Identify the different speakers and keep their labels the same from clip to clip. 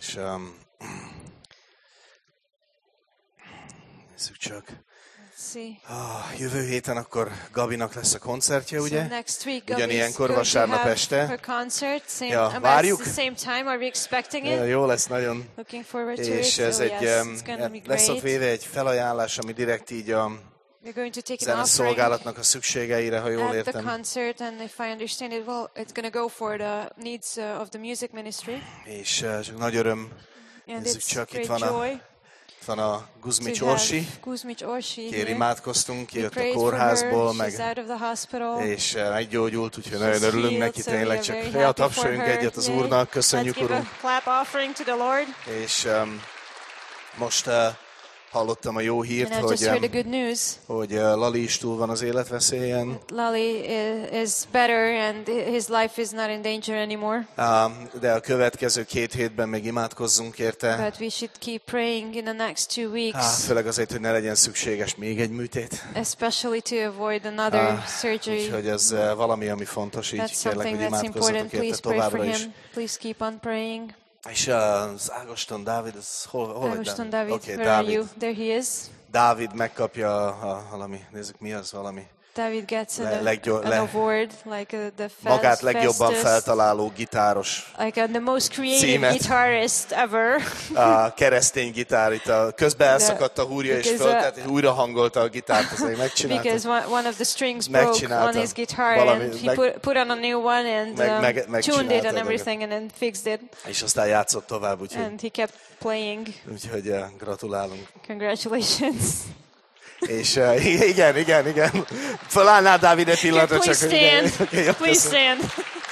Speaker 1: És nézzük csak. Jövő héten akkor Gabinak lesz a koncertje, ugye? Ugyanilyenkor vasárnap este. Ja, várjuk. Jó lesz nagyon. És ez lesz ott véve egy felajánlás, ami direkt így a zeneszolgálatnak a szükségeire, ha jól értem. És csak nagy öröm, nézzük csak, itt van a Guzmics Orsi, kiért imádkoztunk, kijött a kórházból, és meggyógyult, úgyhogy nagyon örülünk neki, tényleg csak tapsoljunk egyet az Úrnak, köszönjük, Urunk. És most hallottam a jó hírt, hogy Lali is túl van az életveszélyen.
Speaker 2: Lali is better and his life is not in danger anymore.
Speaker 1: De a következő 2 hétben még imádkozzunk érte.
Speaker 2: But we should keep praying in the next 2 weeks.
Speaker 1: Főleg azért, hogy ne legyen szükséges még egy műtét.
Speaker 2: Especially to avoid another surgery.
Speaker 1: Úgyhogy ez valami, ami fontos, így kérlek, hogy imádkozzatok érte továbbra is.
Speaker 2: Please keep on praying.
Speaker 1: És az Ágoston Dávid, az hol
Speaker 2: Ágoston Dávid,
Speaker 1: okay,
Speaker 2: where are you? There he is.
Speaker 1: Dávid megkapja valami, nézzük mi az valami.
Speaker 2: David gets an award, like the
Speaker 1: magát legjobban feltaláló gitáros.
Speaker 2: Like the most creative guitarist ever.
Speaker 1: A keresztény gitár, itt közben elszakadt a húrja és föltett, és újra hangolta a gitárt, azért megcsinálta.
Speaker 2: Because one of the strings broke on his guitar and he put on a new one and tuned it and everything and then fixed it.
Speaker 1: És aztán játszott tovább, úgyhogy.
Speaker 2: And he kept playing.
Speaker 1: Úgyhogy gratulálunk.
Speaker 2: Congratulations.
Speaker 1: És igen. Fölállnál, Dávid, egy pillanatra csak.
Speaker 2: Please stand.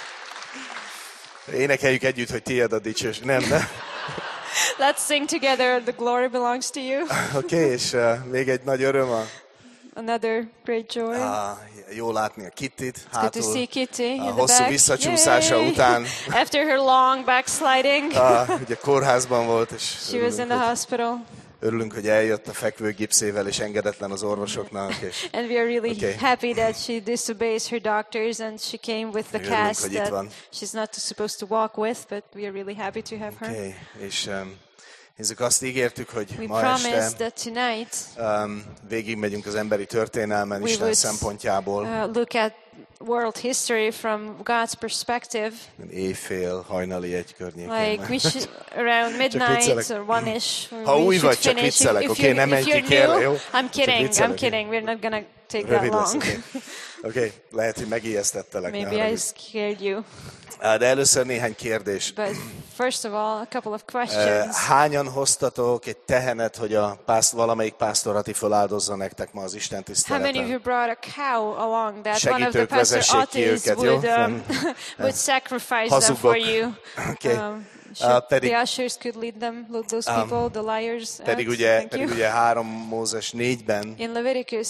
Speaker 1: Énekeljük együtt, hogy tiéd a dicsőség. Nem.
Speaker 2: Let's sing together, the glory belongs to you.
Speaker 1: Oké, és még egy nagy öröm
Speaker 2: Another great joy.
Speaker 1: Jó látni a Kittit
Speaker 2: hátul. Good to see Kitty in the
Speaker 1: hosszú visszacsúszása után.
Speaker 2: After her long backsliding.
Speaker 1: Ugye kórházban volt, és
Speaker 2: she was in the hospital.
Speaker 1: Örülünk, hogy eljött a fekvőgipszével, és engedetlen az orvosoknak. És
Speaker 2: and we are really happy that she disobeys her doctors and she came with the cast that she's not supposed to walk with, but we are really happy to have her.
Speaker 1: És nézzük, azt ígértük, hogy ma este végigmegyünk az emberi történelmen Isten szempontjából.
Speaker 2: Look at world history from God's perspective.
Speaker 1: Éjfél, hajnali 1 környékén.
Speaker 2: Like we should, around midnight or 1-ish.
Speaker 1: Ha új vagy, csak viccelek, oké? Nem menj ki, kérlek, jó?
Speaker 2: I'm kidding. We're not gonna take that long.
Speaker 1: Oké, lehet, hogy megijesztettelek.
Speaker 2: Maybe I scared you.
Speaker 1: De először néhány kérdés.
Speaker 2: But first of all, a couple of questions.
Speaker 1: Hányan hoztatok egy tehenet, hogy valamelyik pásztorati feláldozza nektek ma az Isten tiszteleten?
Speaker 2: How many of you brought a cow along that one of the pastor Otis would sacrifice them for you? The ushers could lead those people, the liars.
Speaker 1: Pedig ugye 3 Mózes 4-ben
Speaker 2: in Leviticus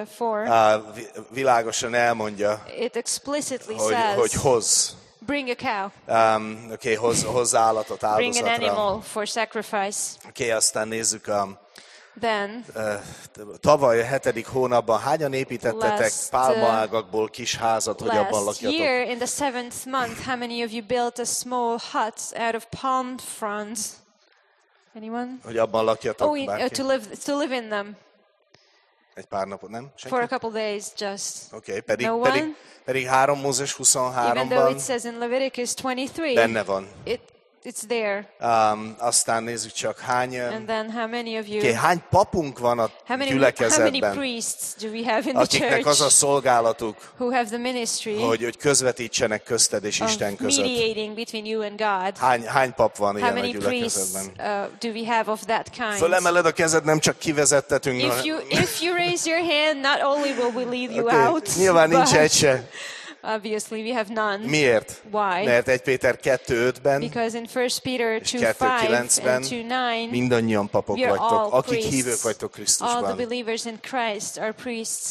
Speaker 2: 4
Speaker 1: világosan elmondja,
Speaker 2: it explicitly says,
Speaker 1: hogy hoz.
Speaker 2: Bring a cow.
Speaker 1: Hozz állatot áldozatra.
Speaker 2: Bring an animal for sacrifice.
Speaker 1: Aztán nézzük
Speaker 2: Then,
Speaker 1: tavaly a 7. hónapban hányan építettetek pálmaágakból kis házat, hogy abban lakjatok?
Speaker 2: Last year in the 7th month, how many of you built a small hut out of palm fronds? Anyone?
Speaker 1: Hogy abban lakjatok
Speaker 2: to live in them.
Speaker 1: Egy pár napot, nem?
Speaker 2: Senki? For a couple days just.
Speaker 1: Okay, pedig 3 Mózes 23-ban.
Speaker 2: Even though it says in Leviticus 23.
Speaker 1: Benne van.
Speaker 2: It's there.
Speaker 1: Aztán nézzük csak
Speaker 2: and then how many of you?
Speaker 1: Hány papunk van a gyülekezetben?
Speaker 2: How many priests do we have in the church?
Speaker 1: Akiknek az a szolgálatuk,
Speaker 2: who have the ministry
Speaker 1: hogy közvetítsenek közted és Isten között.
Speaker 2: Mediating between you and God.
Speaker 1: Hány pap van ilyen a gyülekezetben?
Speaker 2: Do we have of that kind?
Speaker 1: Fölemeled a kezed, nem csak kivezettetünk.
Speaker 2: If you raise your hand, not only will we lead you out.
Speaker 1: Nyilván nincs egy se.
Speaker 2: Obviously we have none.
Speaker 1: Miért?
Speaker 2: Why?
Speaker 1: Mert 1 Péter 2:5-ben
Speaker 2: because in 1 Peter 2:5 and 2:9
Speaker 1: mindannyian papok vagytok, akik hívők vagytok Krisztusban.
Speaker 2: All the believers in Christ are priests.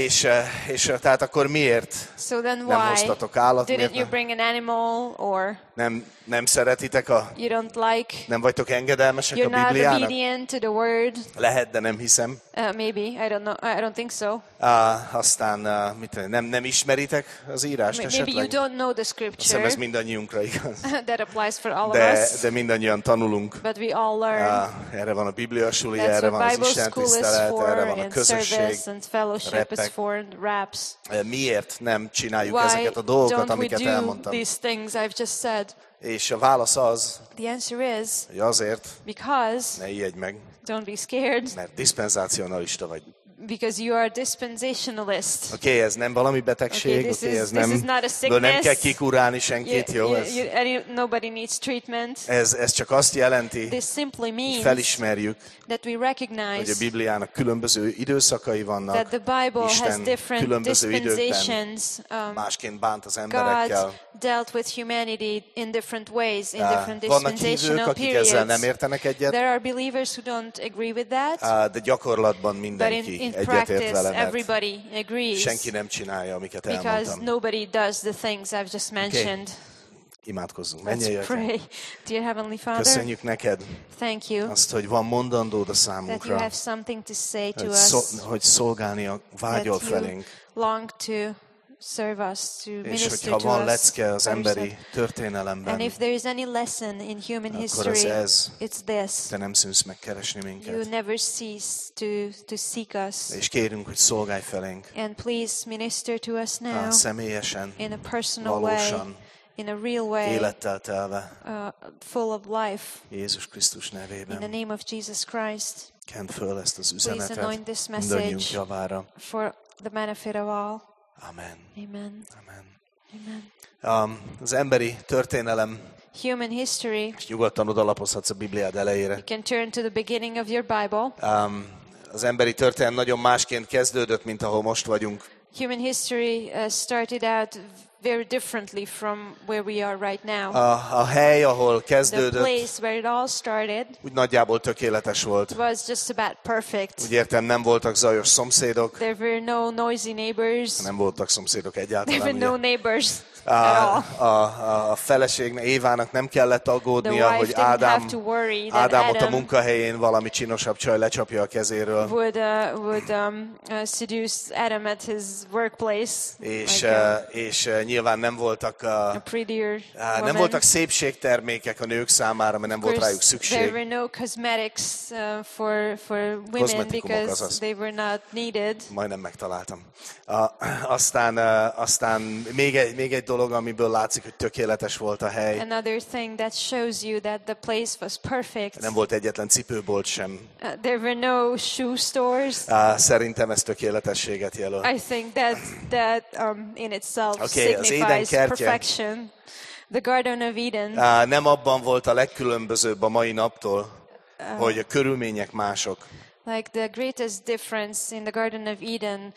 Speaker 1: És tehát akkor miért nem hoztatok állat?
Speaker 2: Didn't you bring an animal or
Speaker 1: Nem szeretitek
Speaker 2: You don't like.
Speaker 1: Nem vagytok engedelmesek a Bibliának?
Speaker 2: You're not obedient to the word.
Speaker 1: Lehet, de nem hiszem.
Speaker 2: Maybe, I don't know. I don't think so.
Speaker 1: Aztán nem ismeritek az írást esetleg?
Speaker 2: Maybe you don't know the scripture.
Speaker 1: Hiszem, ez mindannyiunkra igaz.
Speaker 2: That applies for all of us.
Speaker 1: De mindannyian tanulunk.
Speaker 2: But we all learn.
Speaker 1: Erre van a Biblia suli, erre van az Isten tisztelet, erre van a közösség,
Speaker 2: repek.
Speaker 1: Miért nem csináljuk ezeket a dolgokat, amiket elmondtam?
Speaker 2: These things I've just said?
Speaker 1: És a válasz az,
Speaker 2: the answer is,
Speaker 1: hogy azért,
Speaker 2: because,
Speaker 1: ne ijedj meg,
Speaker 2: don't be scared,
Speaker 1: mert diszpenzácionalista vagy.
Speaker 2: Because you are a dispensationalist.
Speaker 1: Oké, ez nem valami betegség, ez nem kell kikurálni senkit, jó?
Speaker 2: Nobody needs treatment.
Speaker 1: Ez csak azt jelenti,
Speaker 2: hogy
Speaker 1: felismerjük,
Speaker 2: that we recognize
Speaker 1: hogy a Bibliának különböző időszakai vannak,
Speaker 2: that the Bible
Speaker 1: Isten
Speaker 2: has different
Speaker 1: különböző időkben másként bánt az emberekkel.
Speaker 2: God dealt with humanity in different ways, in different
Speaker 1: vannak
Speaker 2: dispensational
Speaker 1: hívők, akik ezzel nem értenek egyet,
Speaker 2: there are believers who don't agree with that,
Speaker 1: de gyakorlatban mindenki egyetért vele,
Speaker 2: everybody agrees,
Speaker 1: senki nem csinálja, amiket
Speaker 2: elmondtam. Because nobody does the things I've just mentioned.
Speaker 1: Okay. Imádkozzunk.
Speaker 2: Let's pray. Dear Heavenly Father,
Speaker 1: köszönjük neked
Speaker 2: thank you
Speaker 1: azt, hogy van mondandód a számunkra,
Speaker 2: that you have something to say to us,
Speaker 1: hogy szolgálni vágyol felénk,
Speaker 2: long to serve us, to
Speaker 1: és
Speaker 2: minister
Speaker 1: hogyha
Speaker 2: to
Speaker 1: van
Speaker 2: us,
Speaker 1: lecke az emberi történelemben,
Speaker 2: and if there is any lesson in human history, it's this.
Speaker 1: Te nem szűnsz megkeresni minket.
Speaker 2: You never cease to seek us.
Speaker 1: És kérünk, hogy szolgálj felénk.
Speaker 2: And please minister to us now,
Speaker 1: személyesen,
Speaker 2: in a personal
Speaker 1: valósan,
Speaker 2: way, in a real way,
Speaker 1: élettel telve,
Speaker 2: full of life.
Speaker 1: Jézus Krisztus nevében.
Speaker 2: In the name of Jesus Christ.
Speaker 1: Kend föl ezt az üzenetet
Speaker 2: Please anoint this
Speaker 1: mindannyiunk
Speaker 2: message
Speaker 1: javára.
Speaker 2: for the benefit of all.
Speaker 1: Amen.
Speaker 2: Amen.
Speaker 1: Amen. Amen. Az emberi történelem,
Speaker 2: human history,
Speaker 1: és nyugodtan odalapozhatsz a Bibliád elejére.
Speaker 2: You can turn to the beginning of your Bible.
Speaker 1: Az emberi történelem nagyon másként kezdődött, mint ahol most vagyunk.
Speaker 2: Human history started out very differently from where we are right now.
Speaker 1: A hely, ahol kezdődött,
Speaker 2: the place where it all started,
Speaker 1: úgy nagyjából tökéletes volt.
Speaker 2: Was just about perfect.
Speaker 1: Úgy értem, nem voltak zajos szomszédok.
Speaker 2: There were no noisy neighbors.
Speaker 1: Nem voltak szomszédok egyáltalán.
Speaker 2: There were no neighbors.
Speaker 1: A feleségnek, Évának nem kellett aggódnia, hogy Ádámot a munkahelyén valami csinosabb csaj lecsapja a kezéről.
Speaker 2: Would seduce Adam at his workplace.
Speaker 1: És nyilván nem voltak
Speaker 2: nem
Speaker 1: voltak szépségtermékek a nők számára, mert nem volt rájuk szükség.
Speaker 2: There were no cosmetics for women because they were not needed.
Speaker 1: Majdnem megtaláltam. Aztán még egy dolog, amiből látszik, hogy tökéletes volt a hely.
Speaker 2: Another thing that shows you that the place was perfect.
Speaker 1: Nem volt egyetlen cipőbolt sem.
Speaker 2: There were no shoe stores.
Speaker 1: Szerintem ez tökéletességet jelöl.
Speaker 2: I think that in itself signifies perfection. The Garden of Eden.
Speaker 1: Nem abban volt a legkülönbözőbb a mai naptól, hogy a körülmények mások.
Speaker 2: Like the greatest difference in the Garden of Eden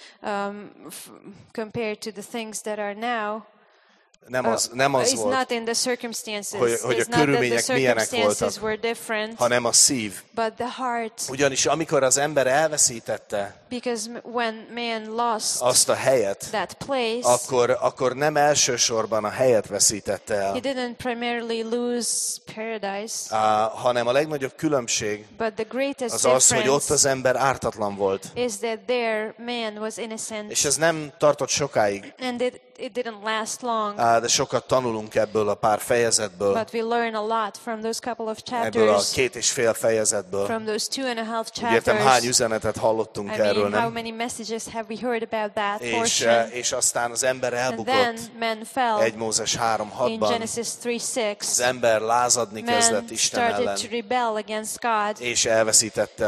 Speaker 2: compared to the things that are now.
Speaker 1: Nem az volt,
Speaker 2: not in the circumstances.
Speaker 1: hogy a körülmények milyenek voltak, hanem a szív.
Speaker 2: But the heart.
Speaker 1: Ugyanis amikor az ember elveszítette
Speaker 2: when man lost
Speaker 1: azt a helyet,
Speaker 2: that place,
Speaker 1: akkor nem elsősorban a helyet veszítette el,
Speaker 2: he didn't primarily lose paradise,
Speaker 1: hanem a legnagyobb különbség az az, hogy ott az ember ártatlan volt.
Speaker 2: Is that there man was innocent.
Speaker 1: És ez nem tartott sokáig.
Speaker 2: And it didn't last long.
Speaker 1: De sokat tanulunk ebből a pár fejezetből.
Speaker 2: But we learn a lot from those couple of chapters.
Speaker 1: Ebből a 2,5 fejezetből.
Speaker 2: From those 2.5 chapters.
Speaker 1: Értem, hány üzenetet hallottunk erről, nem?
Speaker 2: How many messages have we heard about that portion?
Speaker 1: És aztán az ember elbukott.
Speaker 2: And then man fell.
Speaker 1: 1 Mózes 3:6-ban.
Speaker 2: In Genesis 3:6.
Speaker 1: Az ember lázadni kezdett Isten ellen.
Speaker 2: Man started to rebel against God.
Speaker 1: És elveszítette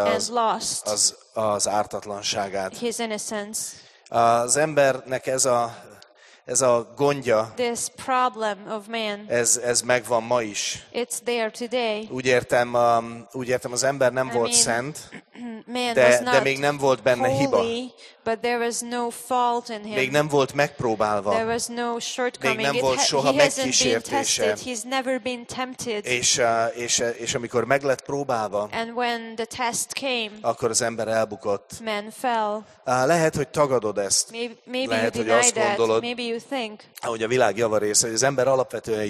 Speaker 1: az ártatlanságát.
Speaker 2: His innocence.
Speaker 1: Az embernek ez a gondja,
Speaker 2: this problem of man,
Speaker 1: ez megvan ma is.
Speaker 2: It's there today.
Speaker 1: Úgy értem, az ember nem volt szent, de még nem volt benne hiba.
Speaker 2: But there was no fault in him.
Speaker 1: Még nem volt megpróbálva.
Speaker 2: There was no shortcoming.
Speaker 1: Még nem volt soha megkísértése.
Speaker 2: He's never been tempted.
Speaker 1: És amikor meg lett próbálva,
Speaker 2: and when the test came,
Speaker 1: akkor az ember elbukott.
Speaker 2: Man fell.
Speaker 1: Lehet, hogy tagadod ezt.
Speaker 2: Maybe
Speaker 1: lehet,
Speaker 2: you
Speaker 1: hogy azt gondolod,
Speaker 2: maybe you think,
Speaker 1: ahogy a világ javarész, hogy az ember alapvetően jó.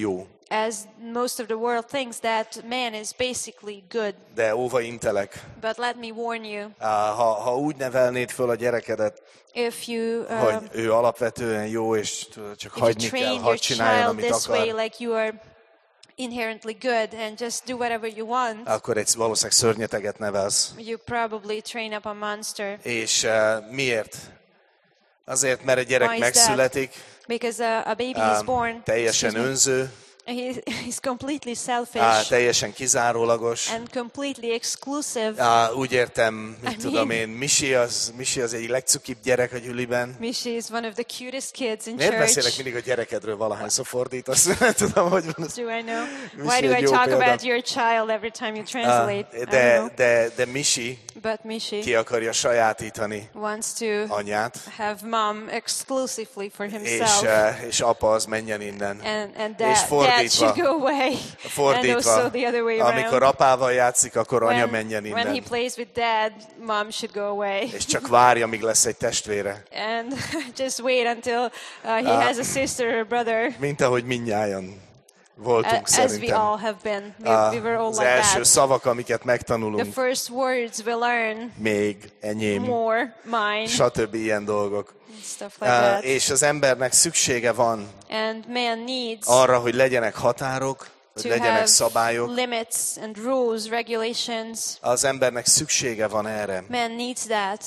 Speaker 2: as most of the world thinks that man is basically good.
Speaker 1: De óva intelek.
Speaker 2: But let me warn you.
Speaker 1: Ha úgy nevelnéd föl a gyerekedet,
Speaker 2: if you,
Speaker 1: hogy ő alapvetően jó, és csak hagyni kell, hadd csináljon, amit akar.
Speaker 2: Way, like you are inherently good and just do whatever you want.
Speaker 1: Akkor egy valószínűleg szörnyeteget nevelsz.
Speaker 2: You probably train up a monster.
Speaker 1: És miért? Azért, mert egy gyerek megszületik.
Speaker 2: Because a baby is born.
Speaker 1: Teljesen önző.
Speaker 2: He's completely selfish.
Speaker 1: Teljesen kizárólagos.
Speaker 2: And completely exclusive.
Speaker 1: Úgy értem, mit tudom én, Misi az egyik legcukibb gyerek a gyüliben.
Speaker 2: Misi is one of the cutest kids in
Speaker 1: Miért
Speaker 2: church.
Speaker 1: beszélek mindig a gyerekedről valahányszor fordítasz? Nem tudom, hogy van.
Speaker 2: Do I know? Why do I talk about your child every time you translate?
Speaker 1: De Misi ki akarja sajátítani anyát.
Speaker 2: Have mom exclusively for himself.
Speaker 1: És apa az menjen innen.
Speaker 2: And dad should go away. And also the other way around.
Speaker 1: Amikor apával játszik, akkor anya menjen innen.
Speaker 2: When he plays with dad, mom should go away.
Speaker 1: És csak várja, míg lesz egy testvére.
Speaker 2: And just wait until he has a sister or brother.
Speaker 1: Mint ahogy mindnyájan voltunk szerintem.
Speaker 2: As we all have been. We were all
Speaker 1: az
Speaker 2: like
Speaker 1: első
Speaker 2: that.
Speaker 1: szavak, amiket megtanulunk.
Speaker 2: The first words we learn.
Speaker 1: Még, enyém.
Speaker 2: More, mine.
Speaker 1: Stb. Ilyen dolgok.
Speaker 2: Stuff like that.
Speaker 1: És az embernek szüksége van
Speaker 2: and man needs
Speaker 1: arra, hogy legyenek határok, hogy legyenek szabályok.
Speaker 2: Limits and rules, regulations.
Speaker 1: Az embernek szüksége van erre.
Speaker 2: Man needs that.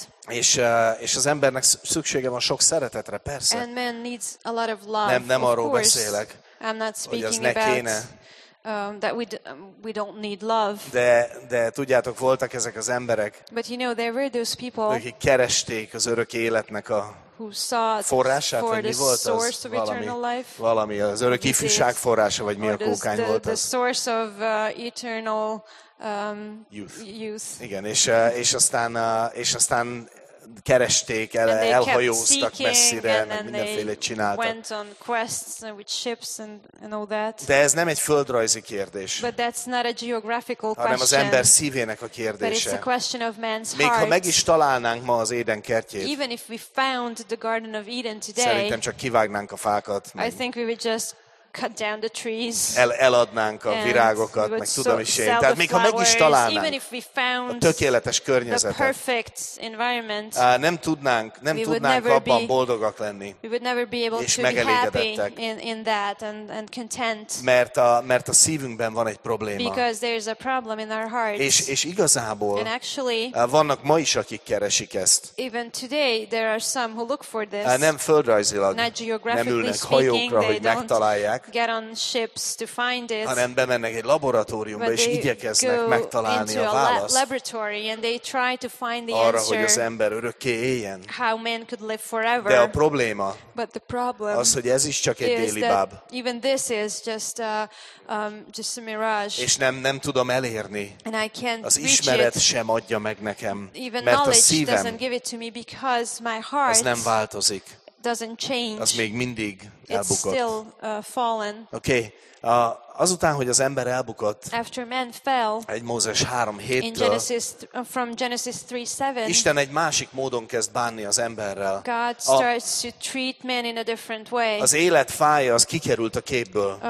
Speaker 1: És az embernek szüksége van sok szeretetre, persze.
Speaker 2: And man needs a lot of love.
Speaker 1: Nem arról beszélek,
Speaker 2: I'm not speaking
Speaker 1: hogy az ne kéne.
Speaker 2: That we don't need love.
Speaker 1: De tudjátok, voltak ezek az emberek,
Speaker 2: but you know, there were those people
Speaker 1: akik keresték az örök életnek a forrását, vagy mi volt az? Valami az örök ifjúság forrása, vagy mi a kókány volt az?
Speaker 2: The source of eternal youth.
Speaker 1: Igen, és aztán keresték, elhajóztak messzire, meg mindenfélét csináltak. De ez nem egy földrajzi kérdés, hanem az ember szívének a kérdése. Még ha meg is találnánk ma az Éden kertjét, szerintem csak kivágnánk a fákat.
Speaker 2: Cut down the trees.
Speaker 1: Eladnánk a virágokat, meg tudom is én. Tehát még ha meg is találnánk a tökéletes környezetet, nem tudnánk abban boldogak lenni, és megelégedettek. Mert a szívünkben van egy probléma. És igazából vannak ma is, akik keresik ezt. Nem földrajzilag, nem ülnek hajókra, hogy megtalálják, hanem bemennek egy laboratóriumba, és igyekeznek megtalálni a választ arra, hogy az ember örökké éljen. De a probléma az, hogy ez is csak egy délibáb. És nem tudom elérni. Az ismeret sem adja meg nekem, mert a szívem az nem változik. Az még mindig elbukott. Oké. Azután, hogy az ember elbukott, egy Mózes 3:7-től, Isten egy másik módon kezd bánni az emberrel. Az élet fája, az kikerült a képből.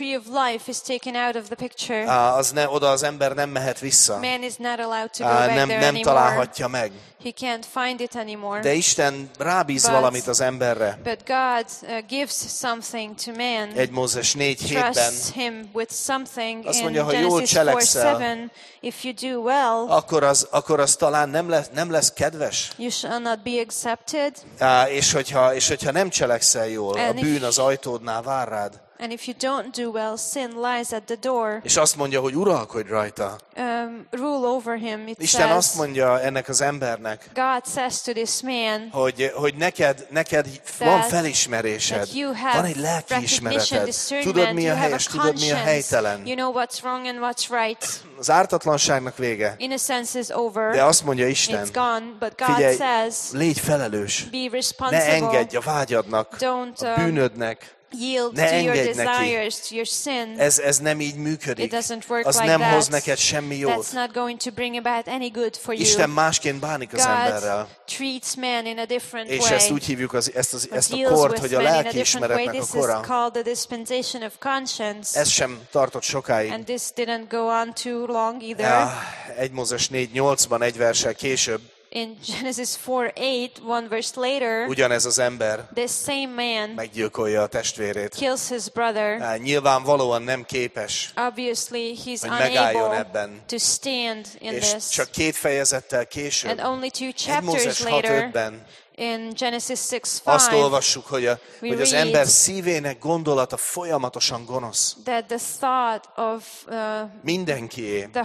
Speaker 1: Oda az ember nem mehet vissza. Nem találhatja meg.
Speaker 2: He can't find it anymore.
Speaker 1: De Isten rábíz valamit az emberre.
Speaker 2: But God gives something to man.
Speaker 1: Egy Mózes 4:7-ben azt mondja, ha jól cselekszel,
Speaker 2: if you do well,
Speaker 1: akkor az talán nem lesz kedves.
Speaker 2: You shall not be accepted.
Speaker 1: És hogyha nem cselekszel jól, a bűn az ajtódnál vár rád.
Speaker 2: And if you don't do well, sin lies at the door.
Speaker 1: És azt mondja, hogy uralkodj rajta.
Speaker 2: Rule over him, it
Speaker 1: Isten
Speaker 2: says.
Speaker 1: azt mondja ennek az embernek,
Speaker 2: God says to this man,
Speaker 1: hogy neked van felismerésed, van egy lelkiismereted. Tudod, mi a helyes, tudod, mi a helytelen.
Speaker 2: You know what's wrong and what's right.
Speaker 1: Az ártatlanságnak vége.
Speaker 2: Innocence is over.
Speaker 1: De azt mondja Isten,
Speaker 2: it's gone, but God
Speaker 1: figyelj,
Speaker 2: says,
Speaker 1: légy felelős.
Speaker 2: be responsible.
Speaker 1: Ne engedj a vágyadnak, a bűnödnek,
Speaker 2: yield to your desires, to your sin.
Speaker 1: Ez nem így működik.
Speaker 2: It doesn't work
Speaker 1: az
Speaker 2: like
Speaker 1: nem
Speaker 2: that.
Speaker 1: hoz neked semmi jót.
Speaker 2: That's not going to bring about any good for you.
Speaker 1: Isten másként bánik az emberrel.
Speaker 2: Treats man in a different
Speaker 1: És
Speaker 2: way.
Speaker 1: ezt úgy hívjuk ezt a kort, hogy a lelkiismeretnek a kora.
Speaker 2: This is called the dispensation of conscience.
Speaker 1: Ez sem tartott sokáig.
Speaker 2: And this didn't go on too long either.
Speaker 1: 1 Mózes 4:8-ban egy verssel később.
Speaker 2: In Genesis 4:8, one verse later,
Speaker 1: ugyanez az ember
Speaker 2: this same man
Speaker 1: meggyilkolja a testvérét.
Speaker 2: Kills his brother.
Speaker 1: Nyilvánvalóan nem képes,
Speaker 2: Obviously, he's
Speaker 1: hogy megálljon
Speaker 2: unable
Speaker 1: ebben.
Speaker 2: to stand in
Speaker 1: És
Speaker 2: this.
Speaker 1: csak 2 fejezettel később,
Speaker 2: And only 2
Speaker 1: 1
Speaker 2: chapters
Speaker 1: Mózes
Speaker 2: later,
Speaker 1: 6:5-ben
Speaker 2: in Genesis 6:5,
Speaker 1: azt olvassuk, hogy az
Speaker 2: read
Speaker 1: ember szívének gondolata folyamatosan gonosz.
Speaker 2: that the thought of
Speaker 1: Mindenkié.
Speaker 2: the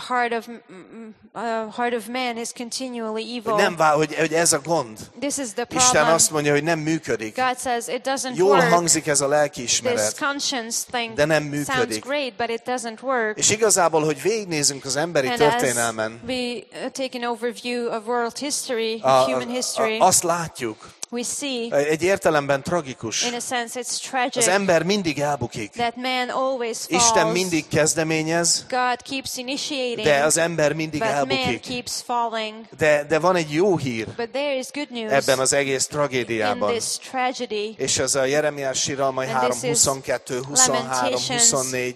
Speaker 2: heart of man is continually evil.
Speaker 1: Hogy ez a gond.
Speaker 2: This is the
Speaker 1: Isten
Speaker 2: problem.
Speaker 1: azt mondja, hogy nem működik.
Speaker 2: God says it doesn't
Speaker 1: Jól
Speaker 2: work.
Speaker 1: hangzik ez a
Speaker 2: This
Speaker 1: lelkiismeret,
Speaker 2: conscience thing
Speaker 1: de nem
Speaker 2: sounds
Speaker 1: működik.
Speaker 2: great, but it doesn't work.
Speaker 1: És igazából, hogy végignézünk az emberi
Speaker 2: And
Speaker 1: történelmen,
Speaker 2: as we take an overview of world history, human history,
Speaker 1: azt látjuk,
Speaker 2: we see,
Speaker 1: egy értelemben tragikus.
Speaker 2: in a sense, it's tragic
Speaker 1: Az ember mindig elbukik.
Speaker 2: that man always falls.
Speaker 1: Isten mindig kezdeményez,
Speaker 2: God keeps initiating,
Speaker 1: de az ember mindig
Speaker 2: but man
Speaker 1: elbukik.
Speaker 2: keeps falling.
Speaker 1: De van egy jó hír
Speaker 2: But there is good news
Speaker 1: ebben az egész
Speaker 2: in
Speaker 1: tragédiában.
Speaker 2: this tragedy.
Speaker 1: És ez a Jeremiás síralmai
Speaker 2: And this is
Speaker 1: 3:22, 23,
Speaker 2: Lamentations
Speaker 1: 24,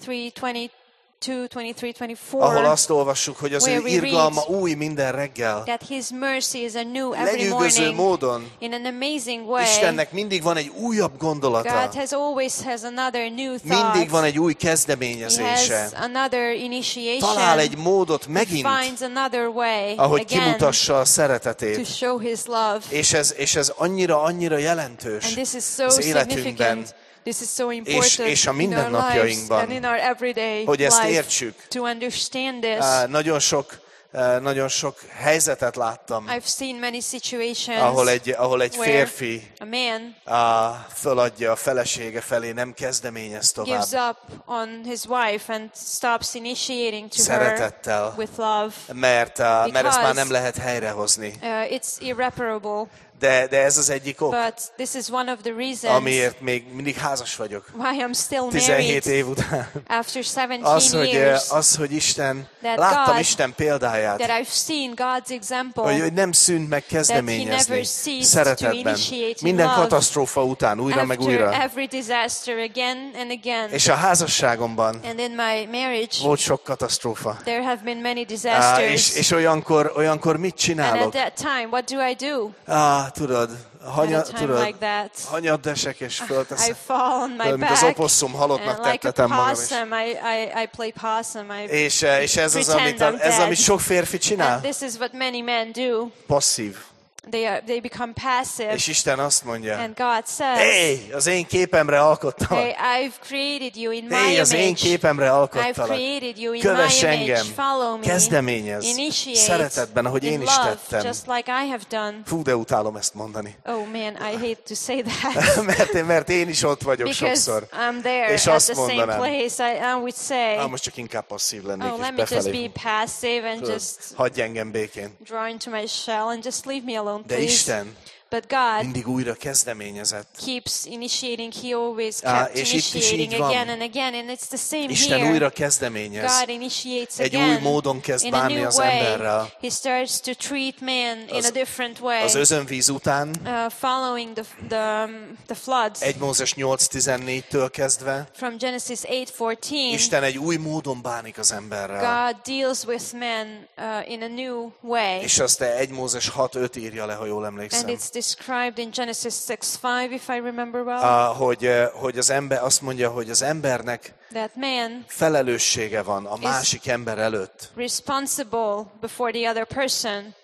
Speaker 2: 3:22, 23, 24,
Speaker 1: ahol azt olvassuk, hogy az ő
Speaker 2: where we
Speaker 1: irgalma
Speaker 2: read
Speaker 1: új minden reggel.
Speaker 2: that his mercy is anew every
Speaker 1: Lenyűgöző
Speaker 2: morning
Speaker 1: módon
Speaker 2: in an amazing way.
Speaker 1: Istennek mindig van egy újabb gondolata.
Speaker 2: God always has another new thought.
Speaker 1: Mindig van egy új
Speaker 2: He
Speaker 1: kezdeményezése.
Speaker 2: has another initiation.
Speaker 1: Talál egy módot megint,
Speaker 2: He finds another way
Speaker 1: ahogy
Speaker 2: again
Speaker 1: kimutassa a
Speaker 2: to
Speaker 1: szeretetét.
Speaker 2: show his love.
Speaker 1: És ez annyira jelentős
Speaker 2: And this is so
Speaker 1: az életünkben,
Speaker 2: significant. This is so important
Speaker 1: és a
Speaker 2: in our lives
Speaker 1: mindennapjainkban,
Speaker 2: and in our everyday
Speaker 1: hogy ezt
Speaker 2: life
Speaker 1: értsük.
Speaker 2: to understand this.
Speaker 1: Nagyon sok helyzetet láttam,
Speaker 2: I've seen many situations
Speaker 1: ahol egy
Speaker 2: where
Speaker 1: férfi
Speaker 2: a man
Speaker 1: föladja a felesége felé, nem kezdeményez tovább.
Speaker 2: gives up on his wife and stops initiating to
Speaker 1: Szeretettel.
Speaker 2: her with love.
Speaker 1: Mert ezt már
Speaker 2: Because
Speaker 1: nem lehet helyrehozni.
Speaker 2: It's irreparable.
Speaker 1: De ez az egyik ok,
Speaker 2: But this is one of the reasons
Speaker 1: amiért még mindig házas vagyok.
Speaker 2: why I'm still
Speaker 1: 17
Speaker 2: married
Speaker 1: év után.
Speaker 2: after 17 years.
Speaker 1: Hogy Isten,
Speaker 2: That
Speaker 1: láttam
Speaker 2: God-
Speaker 1: Isten példáját,
Speaker 2: That I've seen God's example.
Speaker 1: hogy nem szűnt meg kezdeményezni
Speaker 2: never ceased to
Speaker 1: szeretetben.
Speaker 2: initiate in
Speaker 1: Minden
Speaker 2: love.
Speaker 1: katasztrófa után, újra meg
Speaker 2: After
Speaker 1: újra.
Speaker 2: every disaster again and again.
Speaker 1: És a házasságomban
Speaker 2: And in my marriage,
Speaker 1: volt sok katasztrófa.
Speaker 2: there have been many disasters.
Speaker 1: És olyankor mit
Speaker 2: And
Speaker 1: csinálok?
Speaker 2: at that time, what do I do?
Speaker 1: Tudod,
Speaker 2: At a time like that,
Speaker 1: hanyadesek és
Speaker 2: I
Speaker 1: fölteszem.
Speaker 2: fall on my
Speaker 1: Mint az
Speaker 2: back,
Speaker 1: opossum, halottnak
Speaker 2: and like a
Speaker 1: tettetem magam is.
Speaker 2: possum, I play possum.
Speaker 1: És ez az,
Speaker 2: pretend I'm
Speaker 1: ez,
Speaker 2: dead.
Speaker 1: amit sok férfi csinál.
Speaker 2: And this is what many men do.
Speaker 1: Passzív.
Speaker 2: They become passive.
Speaker 1: És Isten azt mondja,
Speaker 2: And God says,
Speaker 1: hey, az én képemre alkottalak.
Speaker 2: hey, I've created you in my
Speaker 1: Hey, az én
Speaker 2: image.
Speaker 1: képemre
Speaker 2: I've
Speaker 1: alkottalak.
Speaker 2: created you in
Speaker 1: Kövess
Speaker 2: my image.
Speaker 1: engem,
Speaker 2: Follow me.
Speaker 1: kezdeményezz,
Speaker 2: Initiate
Speaker 1: szeretetben, ahogy
Speaker 2: in
Speaker 1: én is
Speaker 2: love,
Speaker 1: tettem.
Speaker 2: just like I have done.
Speaker 1: Fú, de utálom ezt mondani.
Speaker 2: Oh man, I hate to say that.
Speaker 1: mert én is ott vagyok
Speaker 2: Because
Speaker 1: sokszor.
Speaker 2: I'm there
Speaker 1: És
Speaker 2: at
Speaker 1: azt
Speaker 2: the same
Speaker 1: mondanám,
Speaker 2: place. I would say,
Speaker 1: most csak inkább passzív lennék,
Speaker 2: oh,
Speaker 1: és
Speaker 2: let me just
Speaker 1: befelé.
Speaker 2: be passive and just
Speaker 1: Hagyj engem békén.
Speaker 2: draw into my shell and just leave me alone,
Speaker 1: De
Speaker 2: please.
Speaker 1: Isten
Speaker 2: But God
Speaker 1: mindig újra kezdeményezett.
Speaker 2: keeps initiating. He always kept
Speaker 1: és itt is
Speaker 2: initiating
Speaker 1: így van.
Speaker 2: again and again, and it's the same
Speaker 1: Isten
Speaker 2: here.
Speaker 1: újra kezdeményez.
Speaker 2: God initiates
Speaker 1: Egy
Speaker 2: again
Speaker 1: új módon kezd
Speaker 2: in a
Speaker 1: bánni
Speaker 2: new
Speaker 1: az
Speaker 2: way.
Speaker 1: emberrel.
Speaker 2: He starts to treat man in a different way.
Speaker 1: Az özönvíz után,
Speaker 2: Following the floods.
Speaker 1: 1 Mózes 8:14-től kezdve,
Speaker 2: From Genesis 8:14.
Speaker 1: Isten egy új módon bánik az emberrel.
Speaker 2: God deals with man in a new way.
Speaker 1: És azt 1 Mózes 6:5 írja le, ha jól
Speaker 2: And
Speaker 1: emlékszem.
Speaker 2: it's described in Genesis 6:5, if I remember well.
Speaker 1: Hogy az ember azt mondja, hogy az embernek
Speaker 2: That man
Speaker 1: felelőssége van a másik ember előtt.
Speaker 2: responsible before the other person.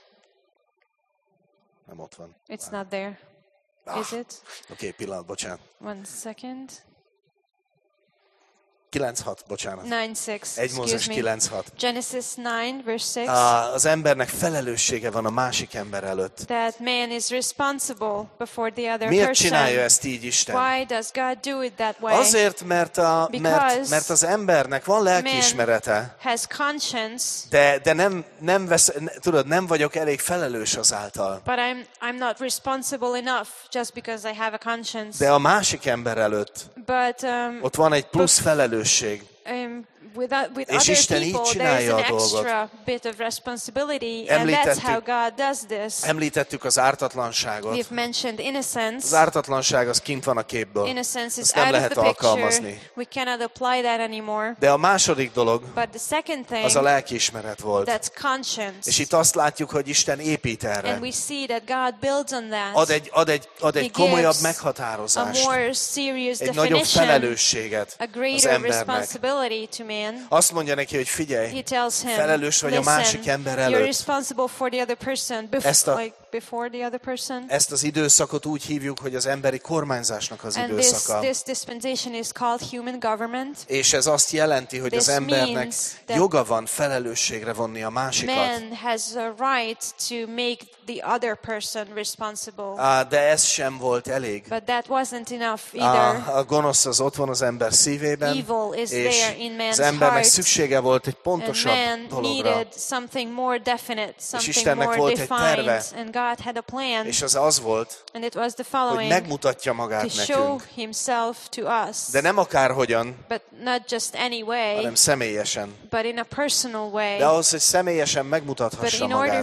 Speaker 1: Nem ott van.
Speaker 2: It's not there. Is it?
Speaker 1: Oké, pillanat, bocsánat.
Speaker 2: One second.
Speaker 1: 9:6, bocsánat.
Speaker 2: 9:6.
Speaker 1: 1 Mózes 9:6.
Speaker 2: Genesis 9 verse 6.
Speaker 1: Az embernek felelőssége van a másik ember előtt.
Speaker 2: That man is responsible before the other
Speaker 1: Miért
Speaker 2: person.
Speaker 1: csinálja ezt így Isten?
Speaker 2: Why does God do it that way?
Speaker 1: Azért, mert az embernek van lelkiismerete.
Speaker 2: Has conscience.
Speaker 1: De nem vagyok elég felelős azáltal.
Speaker 2: But I'm not responsible enough just because I have a conscience.
Speaker 1: De a másik ember előtt ott van egy plusz felelősség.
Speaker 2: With
Speaker 1: és Isten így csinálja a dolgot. Említettük az ártatlanságot. Az ártatlanság az kint van a képből. Ezt nem lehet alkalmazni. De a második dolog az a lelkiismeret volt. És itt azt látjuk, hogy Isten épít erre. Ad egy komolyabb meghatározást. Egy nagyobb felelősséget az embernek. Azt mondja neki, hogy figyelj, felelős vagy a másik ember előtt. Ezt az időszakot úgy hívjuk, hogy az emberi kormányzásnak az időszaka. És ez azt jelenti, hogy az embernek joga van felelősségre vonni a másikat. De ez sem volt elég. A gonosz az ott van az ember szívében, és az embernek szüksége volt egy pontosabb dologra. És Istennek volt egy terve, és az volt, hogy megmutatja magát nekünk. De nem akárhogyan, hanem személyesen. De ahhoz, hogy személyesen megmutathassa magát,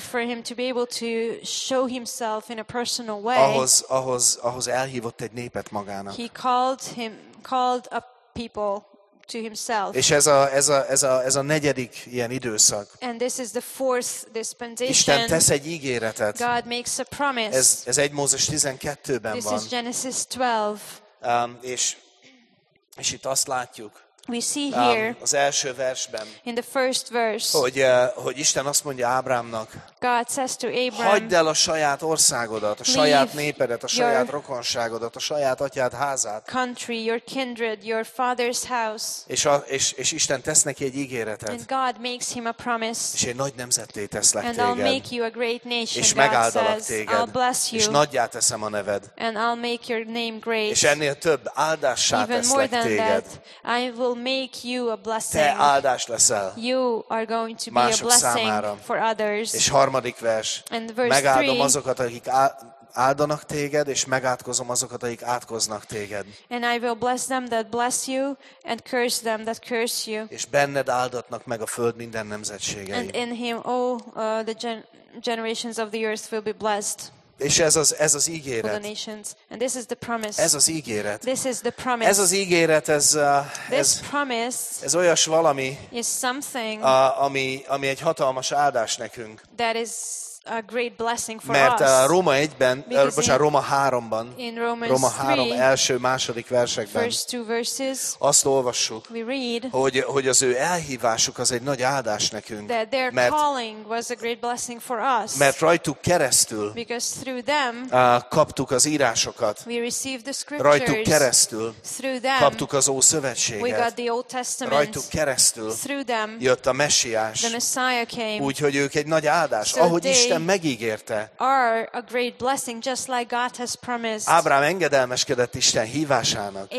Speaker 1: ahhoz elhívott egy népet magának.
Speaker 2: He called a people to himself.
Speaker 1: És ez a negyedik ilyen időszak.
Speaker 2: And this is the fourth dispensation.
Speaker 1: Isten tesz egy ígéretet.
Speaker 2: God makes a promise.
Speaker 1: Ez 1 Mózes 12-ben van.
Speaker 2: This is Genesis 12.
Speaker 1: És itt azt látjuk,
Speaker 2: we see here
Speaker 1: az első versben,
Speaker 2: in the first verse,
Speaker 1: hogy Isten azt mondja Ábrámnak,
Speaker 2: God says to Abram,
Speaker 1: hagyd el a saját országodat, a saját népedet, a saját rokonságodat, a saját atyád házát.
Speaker 2: Country, your kindred, your father's house.
Speaker 1: És Isten tesz neki egy ígéretet.
Speaker 2: And God makes him a promise.
Speaker 1: És egy nagy nemzetté teszlek
Speaker 2: and
Speaker 1: téged.
Speaker 2: I'll make you a great nation.
Speaker 1: És megáldalak
Speaker 2: God says,
Speaker 1: téged.
Speaker 2: I'll bless you.
Speaker 1: És nagyjá teszem a neved.
Speaker 2: And I'll make your name great.
Speaker 1: És ennél több áldássá teszlek téged.
Speaker 2: That, I will make you a blessing.
Speaker 1: Te áldás leszel.
Speaker 2: You are going to be a blessing
Speaker 1: számára.
Speaker 2: For others.
Speaker 1: És harmadik vers. Megáldom azokat, akik áldanak téged, és megátkozom azokat, akik átkoznak téged.
Speaker 2: And I will bless them that bless you, and curse them that curse you.
Speaker 1: És benned áldatnak meg a föld minden nemzetségei.
Speaker 2: And in him all the generations of the earth will be blessed.
Speaker 1: És ez az ígéret.
Speaker 2: And this is the promise.
Speaker 1: Ez az ígéret.
Speaker 2: This is the promise.
Speaker 1: Ez az ígéret, ez olyas valami, ami egy hatalmas áldás nekünk.
Speaker 2: That is a great blessing for
Speaker 1: mert
Speaker 2: us.
Speaker 1: Róma 1-ben, Róma 3-ban, Róma 3 első-második versekben azt olvassuk, hogy az ő elhívásuk az egy nagy áldás nekünk. Mert rajtuk keresztül kaptuk az írásokat. Rajtuk keresztül kaptuk az Ószövetséget. Rajtuk keresztül jött a Messiás. Úgyhogy ők egy nagy áldás. Ahogy Isten megígérte. Ábrám engedelmeskedett Isten hívásának.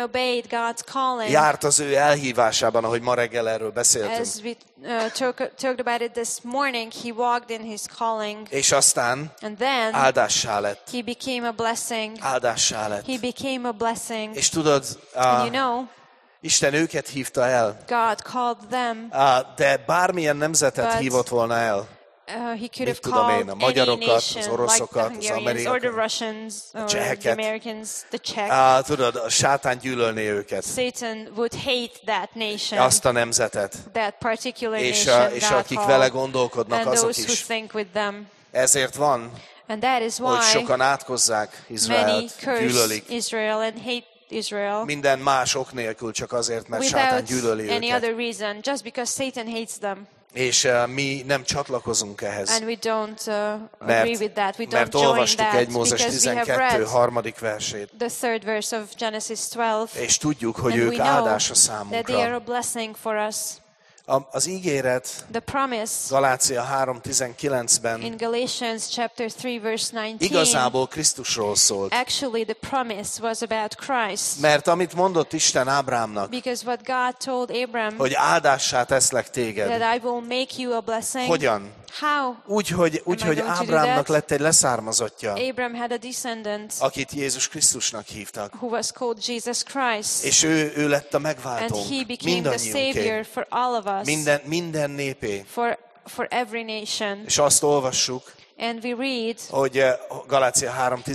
Speaker 1: Járt az ő elhívásában, ahogy ma reggel erről beszéltünk.
Speaker 2: Talked about it this morning, he walked in his calling.
Speaker 1: És aztán áldássá lett.
Speaker 2: He became a blessing.
Speaker 1: Áldássá lett.
Speaker 2: He became a blessing.
Speaker 1: És tudod, Isten őket hívta el.
Speaker 2: God called them.
Speaker 1: De bármilyen nemzetet hívott volna el.
Speaker 2: He could have called
Speaker 1: a magyarokat,
Speaker 2: nation,
Speaker 1: az oroszokat,
Speaker 2: like
Speaker 1: az amerikaiakat,
Speaker 2: or the Russians, or
Speaker 1: the
Speaker 2: Americans, the Czech.
Speaker 1: Tudod, a sátán gyűlölné őket.
Speaker 2: Satan would hate that nation.
Speaker 1: Azt a nemzetet.
Speaker 2: That particular nation.
Speaker 1: És akik vele gondolkodnak, azok is.
Speaker 2: Who think with them.
Speaker 1: Ezért van,
Speaker 2: and that is why
Speaker 1: hogy sokan átkozzák Izraelt, gyűlölik.
Speaker 2: Israel and hate Israel.
Speaker 1: Minden más ok nélkül, csak azért, mert sátán gyűlöli őket.
Speaker 2: Any other reason, just because Satan hates them.
Speaker 1: És mi nem csatlakozunk ehhez.
Speaker 2: And we don't agree with that. We don't
Speaker 1: mert
Speaker 2: join
Speaker 1: olvastuk
Speaker 2: that
Speaker 1: 1 Mózes 12. harmadik versét.
Speaker 2: The third verse of Genesis 12.
Speaker 1: És tudjuk, hogy ők áldás a számunkra.
Speaker 2: That they are a blessing for us.
Speaker 1: Az ígéret Galácia 3:19-ben
Speaker 2: in Galatians chapter 3 verse 19
Speaker 1: igazából Krisztusról szólt.
Speaker 2: Actually the promise was about Christ.
Speaker 1: Mert amit mondott Isten Ábrámnak,
Speaker 2: because what God told Abram,
Speaker 1: hogy áldássá teszlek téged.
Speaker 2: That I will make you a blessing.
Speaker 1: Hogyan?
Speaker 2: How?
Speaker 1: Úgy, hogy Ábrámnak lett egy leszármazottja,
Speaker 2: Abraham had a descendant,
Speaker 1: akit Jézus Krisztusnak hívtak.
Speaker 2: Who was called Jesus Christ.
Speaker 1: És ő lett a megváltónk.
Speaker 2: And he became the savior for all of us.
Speaker 1: Minden népé.
Speaker 2: For every nation.
Speaker 1: És azt olvassuk,
Speaker 2: and we read,
Speaker 1: hogy Galácia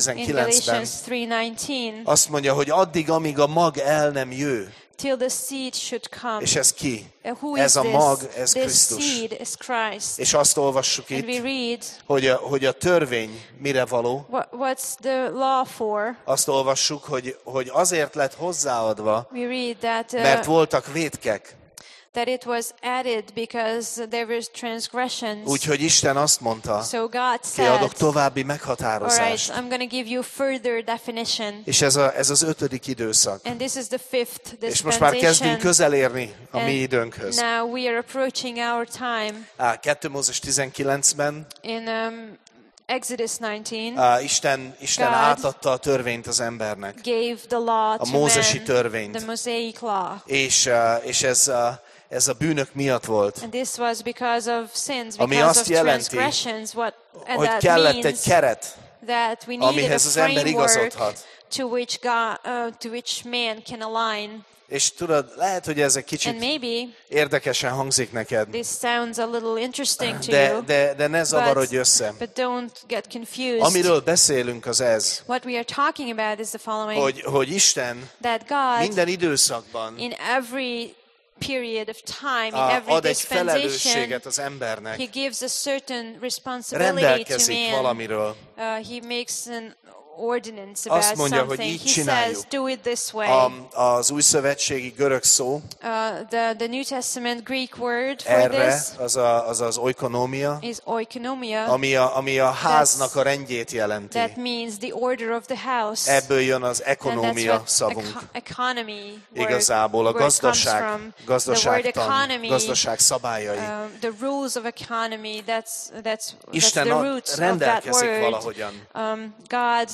Speaker 1: 3:19-ben azt mondja, hogy addig, amíg a mag el nem jő.
Speaker 2: Till the seed should come.
Speaker 1: És ez ki?
Speaker 2: Who
Speaker 1: ez a mag, ez
Speaker 2: Krisztus. És
Speaker 1: azt olvassuk itt, hogy a törvény mire való?
Speaker 2: What's the law for?
Speaker 1: Azt olvassuk, hogy azért lett hozzáadva,
Speaker 2: we read that,
Speaker 1: mert voltak vétkek.
Speaker 2: That it was added because there were transgressions.
Speaker 1: Úgyhogy Isten azt mondta,
Speaker 2: so God said,
Speaker 1: kiadok további meghatározást.
Speaker 2: All right, I'm going to give you further definition.
Speaker 1: És ez az 5. időszak.
Speaker 2: And this is the 5th dispensation.
Speaker 1: És most már kezdünk közel érni a mi időnkhöz.
Speaker 2: Now we are approaching our time.
Speaker 1: 2 Mózes 19-ben
Speaker 2: in Exodus 19,
Speaker 1: Isten átadta a törvényt az embernek.
Speaker 2: Gave the law
Speaker 1: a mózesi törvényt.
Speaker 2: The Mosaic law.
Speaker 1: És ez a bűnök miatt volt.
Speaker 2: And this was because of sins,
Speaker 1: ami azt jelenti, hogy kellett egy keret, amihez az ember igazodhat.
Speaker 2: To which man can align.
Speaker 1: És tudod, lehet, hogy ez egy kicsit érdekesen hangzik neked.
Speaker 2: This sounds a little interesting to you.
Speaker 1: De ne zavarodj össze.
Speaker 2: But don't get confused.
Speaker 1: Amiről beszélünk az ez.
Speaker 2: What we are talking about is the following.
Speaker 1: Hogy Isten minden időszakban
Speaker 2: in every period of time, in every
Speaker 1: ad egy felelősséget az embernek.
Speaker 2: He gives a certain responsibility to man.
Speaker 1: Valamiről.
Speaker 2: He makes an ordinance about
Speaker 1: azt mondja,
Speaker 2: something.
Speaker 1: Hogy így
Speaker 2: he
Speaker 1: csináljuk.
Speaker 2: says, do it this way.
Speaker 1: Az újszövetségi görög szó,
Speaker 2: the New Testament Greek word for
Speaker 1: erre,
Speaker 2: this
Speaker 1: az oikonomia,
Speaker 2: is oikonomia,
Speaker 1: ami a háznak a rendjét jelenti.
Speaker 2: That means the order of the house.
Speaker 1: Ebből jön az ekonómia szavunk.
Speaker 2: Economy
Speaker 1: igazából a gazdaság szabályai.
Speaker 2: The rules of economy, that's
Speaker 1: Isten
Speaker 2: the root of that word.
Speaker 1: Valahogyan.
Speaker 2: God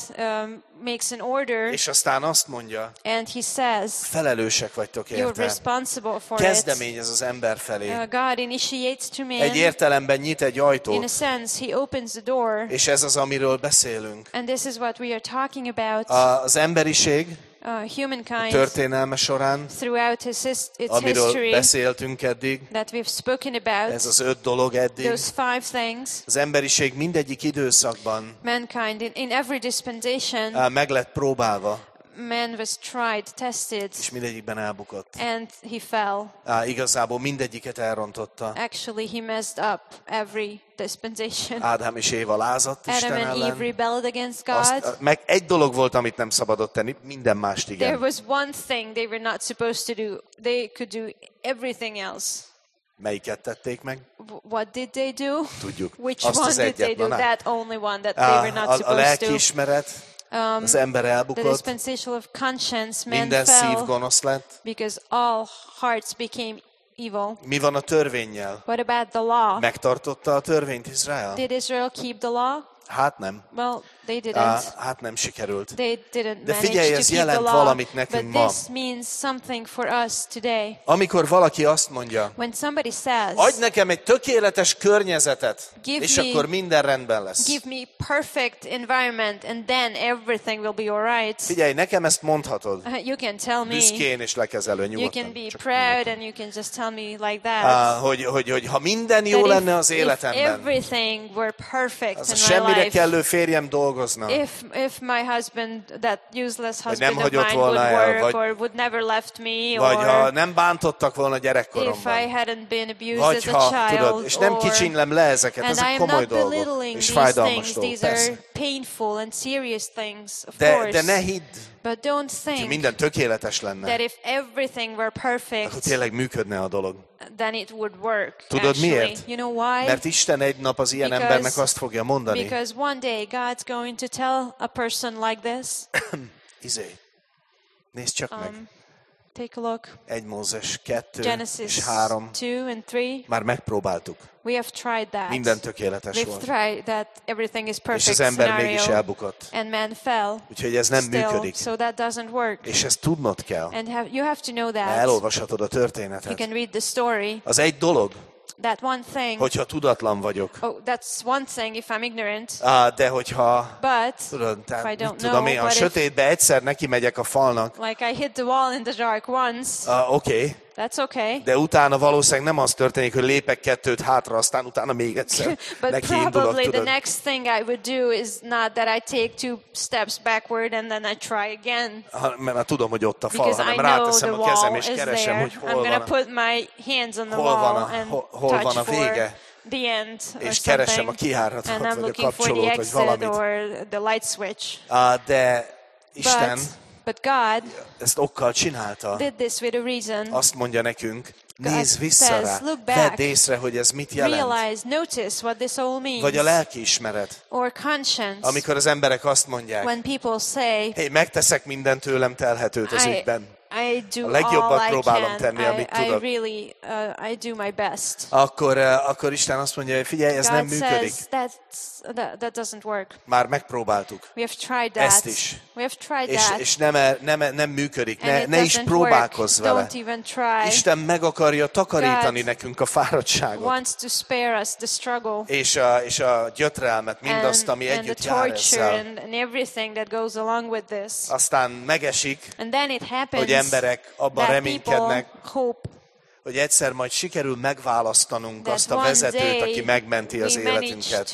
Speaker 2: makes an order,
Speaker 1: és aztán azt mondja,
Speaker 2: and he says,
Speaker 1: felelősek vagytok
Speaker 2: érte. You're responsible for
Speaker 1: kezdeményez az ember felé.
Speaker 2: God initiates to man.
Speaker 1: Egy értelemben nyit egy ajtót.
Speaker 2: In a sense, he opens the door.
Speaker 1: És ez az, amiről beszélünk.
Speaker 2: And this is what we are talking about.
Speaker 1: Az emberiség
Speaker 2: humankind,
Speaker 1: történelme során,
Speaker 2: throughout its
Speaker 1: amiről
Speaker 2: history,
Speaker 1: beszéltünk eddig,
Speaker 2: that we've spoken about,
Speaker 1: ez az 5 dolog eddig,
Speaker 2: those 5 things,
Speaker 1: az emberiség mindegyik időszakban,
Speaker 2: mankind in every dispensation,
Speaker 1: meg lett próbálva,
Speaker 2: man was tried, tested,
Speaker 1: és mindegyikben elbukott.
Speaker 2: And he fell.
Speaker 1: Igazából mindegyiket elrontotta.
Speaker 2: Actually, he messed up every dispensation.
Speaker 1: Ádám és Éva lázadt Isten ellen.
Speaker 2: Adam and Eve rebelled against God.
Speaker 1: Meg egy dolog volt, amit nem szabadott tenni, minden mást igen.
Speaker 2: There was one thing they were not supposed to do. They could do everything else.
Speaker 1: Melyiket tették meg?
Speaker 2: What did they do?
Speaker 1: Tudjuk.
Speaker 2: Which one did they do? That only one that they were not supposed to.
Speaker 1: A lelkiismeret. Az ember elbukott.
Speaker 2: The dispensation of conscience, man
Speaker 1: minden
Speaker 2: fell,
Speaker 1: szív gonosz lett.
Speaker 2: Because all hearts became evil.
Speaker 1: Mi van a törvénnyel?
Speaker 2: What about the law?
Speaker 1: Megtartotta a törvényt Izrael?
Speaker 2: Did Israel keep the law?
Speaker 1: Hát nem.
Speaker 2: Well, they didn't.
Speaker 1: Hát nem sikerült.
Speaker 2: They didn't
Speaker 1: De figyelj, ez jelent valamit nekünk ma.
Speaker 2: But this means something for us today.
Speaker 1: Amikor valaki azt mondja,
Speaker 2: when somebody says,
Speaker 1: adj nekem egy tökéletes környezetet, és akkor minden rendben lesz.
Speaker 2: Give me perfect environment, and then everything will be all right.
Speaker 1: Figyelj, nekem ezt mondhatod.
Speaker 2: You can tell me.
Speaker 1: Büszkén és lekezelő nyugodtan.
Speaker 2: You can be proud, and you can just tell me like that.
Speaker 1: Hogy ha minden jó lenne az életemben,
Speaker 2: everything were perfect in my life.
Speaker 1: Semmire kellő férjem dolgozna.
Speaker 2: If my husband, that useless husband of mine, would work, or would never left me,
Speaker 1: vagy ha nem bántottak volna gyerekkoromban,
Speaker 2: if I hadn't been abused as a child,
Speaker 1: tudod, és nem kicsinylem le ezeket, ezek komoly dolgok, és fájdalmas dolgok,
Speaker 2: these are painful and serious things, of course.
Speaker 1: De ne hidd,
Speaker 2: but don't think
Speaker 1: minden tökéletes lenne,
Speaker 2: that if everything were perfect,
Speaker 1: akkor tényleg működne a dolog.
Speaker 2: then it would work.
Speaker 1: Tudod miért?
Speaker 2: You know why?
Speaker 1: Mert Isten egy nap az ilyen embernek azt fogja mondani.
Speaker 2: Because one day God's going to tell a person like this.
Speaker 1: Nézd csak meg.
Speaker 2: Take a look.
Speaker 1: 1 Mózes 2
Speaker 2: Genesis
Speaker 1: és 3.
Speaker 2: 2 and 3.
Speaker 1: Már megpróbáltuk.
Speaker 2: We have tried that.
Speaker 1: Minden tökéletes volt.
Speaker 2: We've tried that. Everything is perfect.
Speaker 1: És az ember mégis elbukott.
Speaker 2: And man fell.
Speaker 1: Úgyhogy ez nem működik.
Speaker 2: So that doesn't work.
Speaker 1: És ezt tudnod kell.
Speaker 2: And you have to know that.
Speaker 1: Elolvashatod a történetet.
Speaker 2: You can read the story.
Speaker 1: Az egy dolog.
Speaker 2: That one thing.
Speaker 1: Hogyha tudatlan vagyok.
Speaker 2: Oh, that's one thing if I'm ignorant.
Speaker 1: De hogyha tudod,
Speaker 2: if I don't know,
Speaker 1: a sötétbe egyszer neki megyek a falnak.
Speaker 2: Like I hit the wall in the dark once.
Speaker 1: Okay.
Speaker 2: That's okay.
Speaker 1: De utána valószínűleg nem az történik, hogy lépek 2 hátra, aztán utána még egyszer nekiindulok,
Speaker 2: But probably the next thing I would do is not that I take 2 steps backward and then I try again.
Speaker 1: Mert tudom, hogy ott a fal, hanem ráteszem a kezem és keresem, hogy
Speaker 2: hol van. I'm going to put my hands on the wall and touch
Speaker 1: a vége.
Speaker 2: The end
Speaker 1: és keresem a kijáratot, vagy a kapcsolót, vagy valamit.
Speaker 2: Or the light switch.
Speaker 1: De Isten
Speaker 2: But God
Speaker 1: ezt okkal csinálta.
Speaker 2: Did this with a reason.
Speaker 1: Azt mondja nekünk, nézz vissza rá, vedd észre, hogy ez mit jelent.
Speaker 2: Realize, notice what this all means.
Speaker 1: Vagy a lelkiismeret.
Speaker 2: Or conscience.
Speaker 1: Amikor az emberek azt mondják,
Speaker 2: when people say,
Speaker 1: hey, megteszek minden tőlem telhetőt az ügyben.
Speaker 2: I do
Speaker 1: a legjobbat
Speaker 2: all
Speaker 1: próbálom tenni, amit tudok.
Speaker 2: I do my best.
Speaker 1: Akkor Isten azt mondja, hogy figyelj, ez nem működik.
Speaker 2: That doesn't work.
Speaker 1: Már megpróbáltuk.
Speaker 2: We have tried that.
Speaker 1: Ezt is.
Speaker 2: We have tried that.
Speaker 1: És nem működik. Ne is próbálkozz vele.
Speaker 2: Don't even try.
Speaker 1: Isten meg akarja takarítani nekünk a fáradtságot.
Speaker 2: Wants to spare us the struggle.
Speaker 1: És a gyötrelmet, mindazt, ami együtt jár ezzel.
Speaker 2: And everything that goes along with this.
Speaker 1: Aztán megesik,
Speaker 2: and then it happens,
Speaker 1: hogy emberek abban reménykednek, hogy egyszer majd sikerül megválasztanunk azt a vezetőt, aki megmenti az életünket.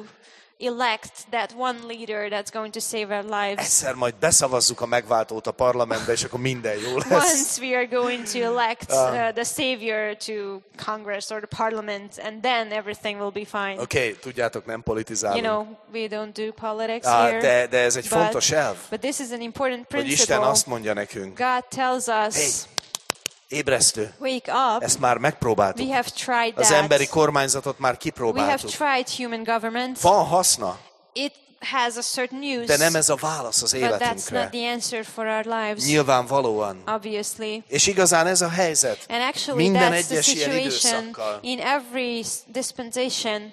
Speaker 2: Elect that one leader that's going to save our lives.
Speaker 1: Egyszer majd beszavazzuk a megváltót a parlamentbe, és akkor minden jó lesz.
Speaker 2: Once we are going to elect the savior to Congress or the parliament, and then everything will be fine.
Speaker 1: Okay, tudjátok, nem politizálunk.
Speaker 2: You know, we don't do politics here.
Speaker 1: De ez egy fontos elv.
Speaker 2: But this is an important principle.
Speaker 1: Hogy Isten azt mondja nekünk.
Speaker 2: God tells us.
Speaker 1: Hey, ébresztő.
Speaker 2: Wake up.
Speaker 1: Ezt már megpróbáltuk.
Speaker 2: We have tried that.
Speaker 1: Az emberi kormányzatot már kipróbáltuk.
Speaker 2: We have tried human government.
Speaker 1: Van haszna.
Speaker 2: It has a certain use.
Speaker 1: De nem ez a válasz az életünkre.
Speaker 2: But that's not the answer for our lives.
Speaker 1: Nyilvánvalóan.
Speaker 2: Obviously.
Speaker 1: És igazán ez a helyzet.
Speaker 2: And actually
Speaker 1: minden
Speaker 2: that's
Speaker 1: egyes
Speaker 2: the
Speaker 1: ilyen
Speaker 2: situation
Speaker 1: időszakkal.
Speaker 2: In every dispensation.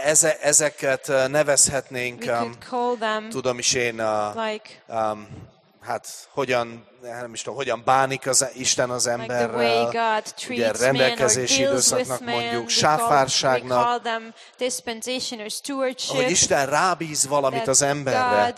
Speaker 1: Ezeket nevezhetnénk,
Speaker 2: we could call them,
Speaker 1: tudom is én,
Speaker 2: like,
Speaker 1: hogyan bánik Isten az emberrel, ugye rendelkezési időszaknak mondjuk, sáfárságnak, hogy Isten rábíz valamit az emberre,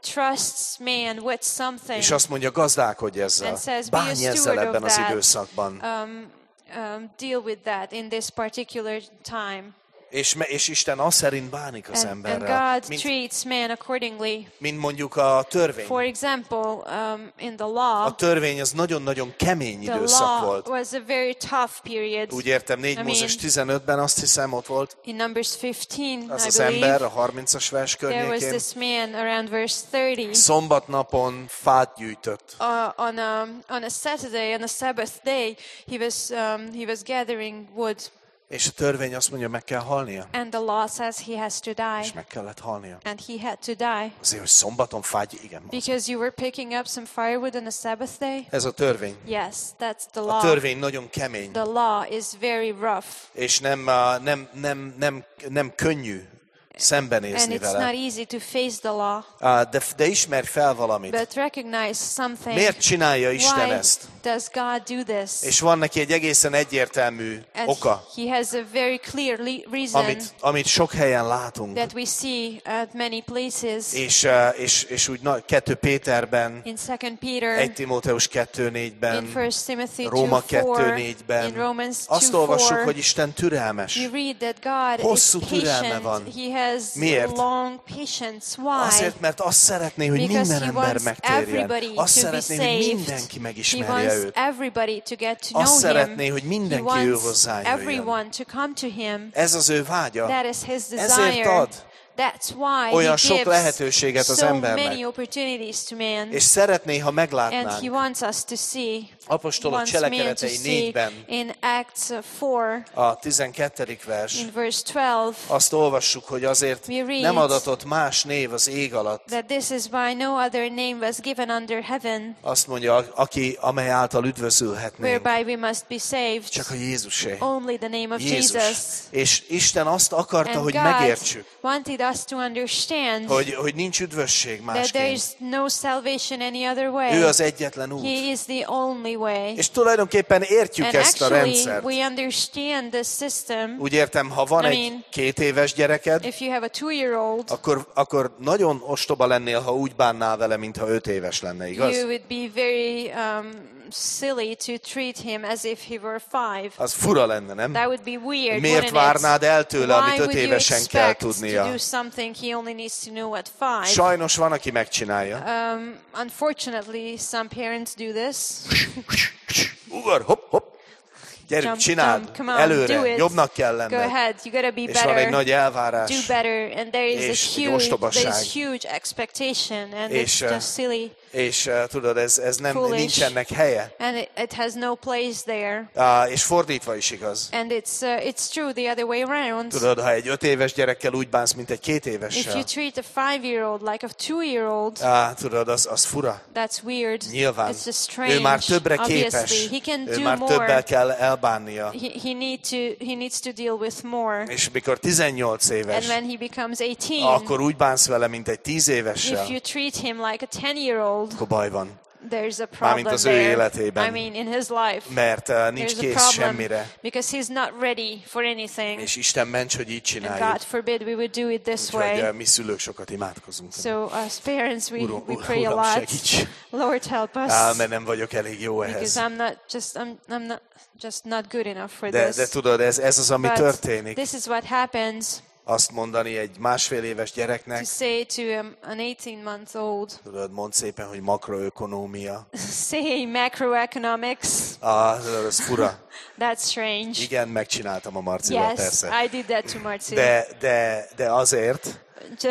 Speaker 1: és azt mondja, gazdálkodj ezzel, bánj ezzel ebben az időszakban.
Speaker 2: Deal with that in this particular time.
Speaker 1: És Isten azt szerint bánik az emberrel.
Speaker 2: And God treats man accordingly.
Speaker 1: Mint mondjuk a törvény.
Speaker 2: For example, in the law.
Speaker 1: A törvény az nagyon-nagyon kemény időszak volt.
Speaker 2: The law was a very tough period.
Speaker 1: Úgy értem, 4 Mózes 15-ben azt hiszem ott volt.
Speaker 2: In Numbers 15,
Speaker 1: az az ember a 30-as vers környékén.
Speaker 2: There was this man around verse 30.
Speaker 1: Szombatnapon fát gyűjtött.
Speaker 2: On a Saturday, on a Sabbath day, he was gathering wood.
Speaker 1: És a törvény azt mondja, meg kell halnia.
Speaker 2: And the law says he has to die.
Speaker 1: És meg kellett halnia.
Speaker 2: And he had to die.
Speaker 1: Azért, hogy szombaton fágy, igen.
Speaker 2: Because you were picking up some firewood on a Sabbath day?
Speaker 1: Ez a törvény.
Speaker 2: Yes, that's the law.
Speaker 1: A törvény nagyon kemény.
Speaker 2: The law is very rough.
Speaker 1: És nem könnyű szembenézni
Speaker 2: and it's
Speaker 1: vele.
Speaker 2: Not easy to face the law.
Speaker 1: De ismerj fel valamit.
Speaker 2: But recognize something.
Speaker 1: Miért csinálja Isten ezt?
Speaker 2: Does God do this?
Speaker 1: És van neki egy egészen egyértelmű oka.
Speaker 2: He has a very clear reason.
Speaker 1: Amit sok helyen látunk.
Speaker 2: That we see at many places.
Speaker 1: És úgy 2 Péterben,
Speaker 2: in 2 Peter,
Speaker 1: 1 Timóteus 2:4-ben,
Speaker 2: in 1 Timothy
Speaker 1: Róma
Speaker 2: 2:4-ben, in Romans 2:4,
Speaker 1: azt olvassuk, hogy Isten türelmes.
Speaker 2: We read that God
Speaker 1: hosszú
Speaker 2: is
Speaker 1: türelme van.
Speaker 2: He has
Speaker 1: miért?
Speaker 2: long patience. Why?
Speaker 1: Azért, mert azt szeretné, hogy minden ember megtérjen. Azt szeretné, hogy mindenki megismerje őt. Azt szeretné, hogy mindenki ő hozzájöjjön. Ez az ő vágya. Ezért ad.
Speaker 2: That's why
Speaker 1: olyan sok lehetőséget az embernek. És szeretné, ha meglátnánk.
Speaker 2: And he wants us to see.
Speaker 1: Apostolok cselekedetei 4-ben.
Speaker 2: In Acts 4.
Speaker 1: A 12. vers.
Speaker 2: In verse 12.
Speaker 1: Azt olvassuk, hogy azért nem adatott más név az ég alatt.
Speaker 2: That this is why no other name was given under heaven.
Speaker 1: Azt mondja, amely által üdvözülhetnénk.
Speaker 2: Whereby we must be saved.
Speaker 1: Csak a Jézusé.
Speaker 2: Only the name of Jesus.
Speaker 1: És Isten azt akarta, hogy megértsük.
Speaker 2: Wanted us to understand.
Speaker 1: Hogy nincs üdvösség másként.
Speaker 2: That there is no salvation any other way.
Speaker 1: Ő az egyetlen út.
Speaker 2: He is the only way.
Speaker 1: És tulajdonképpen értjük ezt a rendszert.
Speaker 2: We understand the system.
Speaker 1: Úgy értem, ha van egy 2 éves gyereked,
Speaker 2: if you have a 2-year-old,
Speaker 1: akkor nagyon ostoba lennél, ha úgy bánnál vele, mintha 5 éves lenne, igaz?
Speaker 2: You would be very silly to treat him as if he were 5.
Speaker 1: Az fura lenne, nem?
Speaker 2: That would be weird.
Speaker 1: Miért várnád el tőle, amit 5 évesen kell tudnia?
Speaker 2: To do something he only needs to know at 5?
Speaker 1: Sajnos van, aki megcsinálja.
Speaker 2: Unfortunately, some parents do this.
Speaker 1: Ugor, hopp, hopp. Gyerünk, csináld, előre, jobbnak kell lenned.
Speaker 2: Go ahead, you gotta be better.
Speaker 1: És van egy nagy elvárás.
Speaker 2: Do better, and there is
Speaker 1: egy ostobaság.
Speaker 2: there is huge expectation, and it's just silly.
Speaker 1: És tudod, ez nincs ennek helye.
Speaker 2: And it has no place there.
Speaker 1: És fordítva is igaz.
Speaker 2: And it's true the other way around.
Speaker 1: Tudod, ha egy 5 éves gyerekkel úgy bánsz, mint egy 2 évessel.
Speaker 2: If you treat a 5-year-old like a 2-year-old.
Speaker 1: Tudod, az fura.
Speaker 2: That's weird.
Speaker 1: Nyilván.
Speaker 2: It's just strange.
Speaker 1: Ő már többre képes.
Speaker 2: He can
Speaker 1: ő
Speaker 2: do
Speaker 1: már
Speaker 2: more.
Speaker 1: többel kell elbánnia.
Speaker 2: He needs to deal with more.
Speaker 1: És mikor 18 éves,
Speaker 2: and when he becomes 18,
Speaker 1: akkor úgy bánsz vele, mint egy 10 évessel.
Speaker 2: If you treat him like a 10-year-old,
Speaker 1: akkor baj van.
Speaker 2: There's a problem
Speaker 1: mármint az ő életében.
Speaker 2: I mean, in his life.
Speaker 1: Mert nincs kész semmire.
Speaker 2: Because he's not ready for anything.
Speaker 1: És Isten ments, hogy így csináljuk.
Speaker 2: And God forbid we would do it this way.
Speaker 1: Úgyhogy mi szülők sokat imádkozunk.
Speaker 2: So as parents we pray
Speaker 1: Uram,
Speaker 2: a lot.
Speaker 1: Segíts.
Speaker 2: Lord help us.
Speaker 1: Mert nem vagyok elég jó ehhez.
Speaker 2: Because I'm not just not good enough for this.
Speaker 1: De tudod, ez az, ami történik.
Speaker 2: This is what happens.
Speaker 1: Azt mondani egy 1,5 éves gyereknek.
Speaker 2: To say to an 18-month-old.
Speaker 1: Tudod, mondd szépen, hogy makroökonómia.
Speaker 2: Say macroeconomics.
Speaker 1: Ez fura.
Speaker 2: That's strange.
Speaker 1: Igen, megcsináltam a Marcival, persze.
Speaker 2: Yes, I did that to Marci.
Speaker 1: De azért.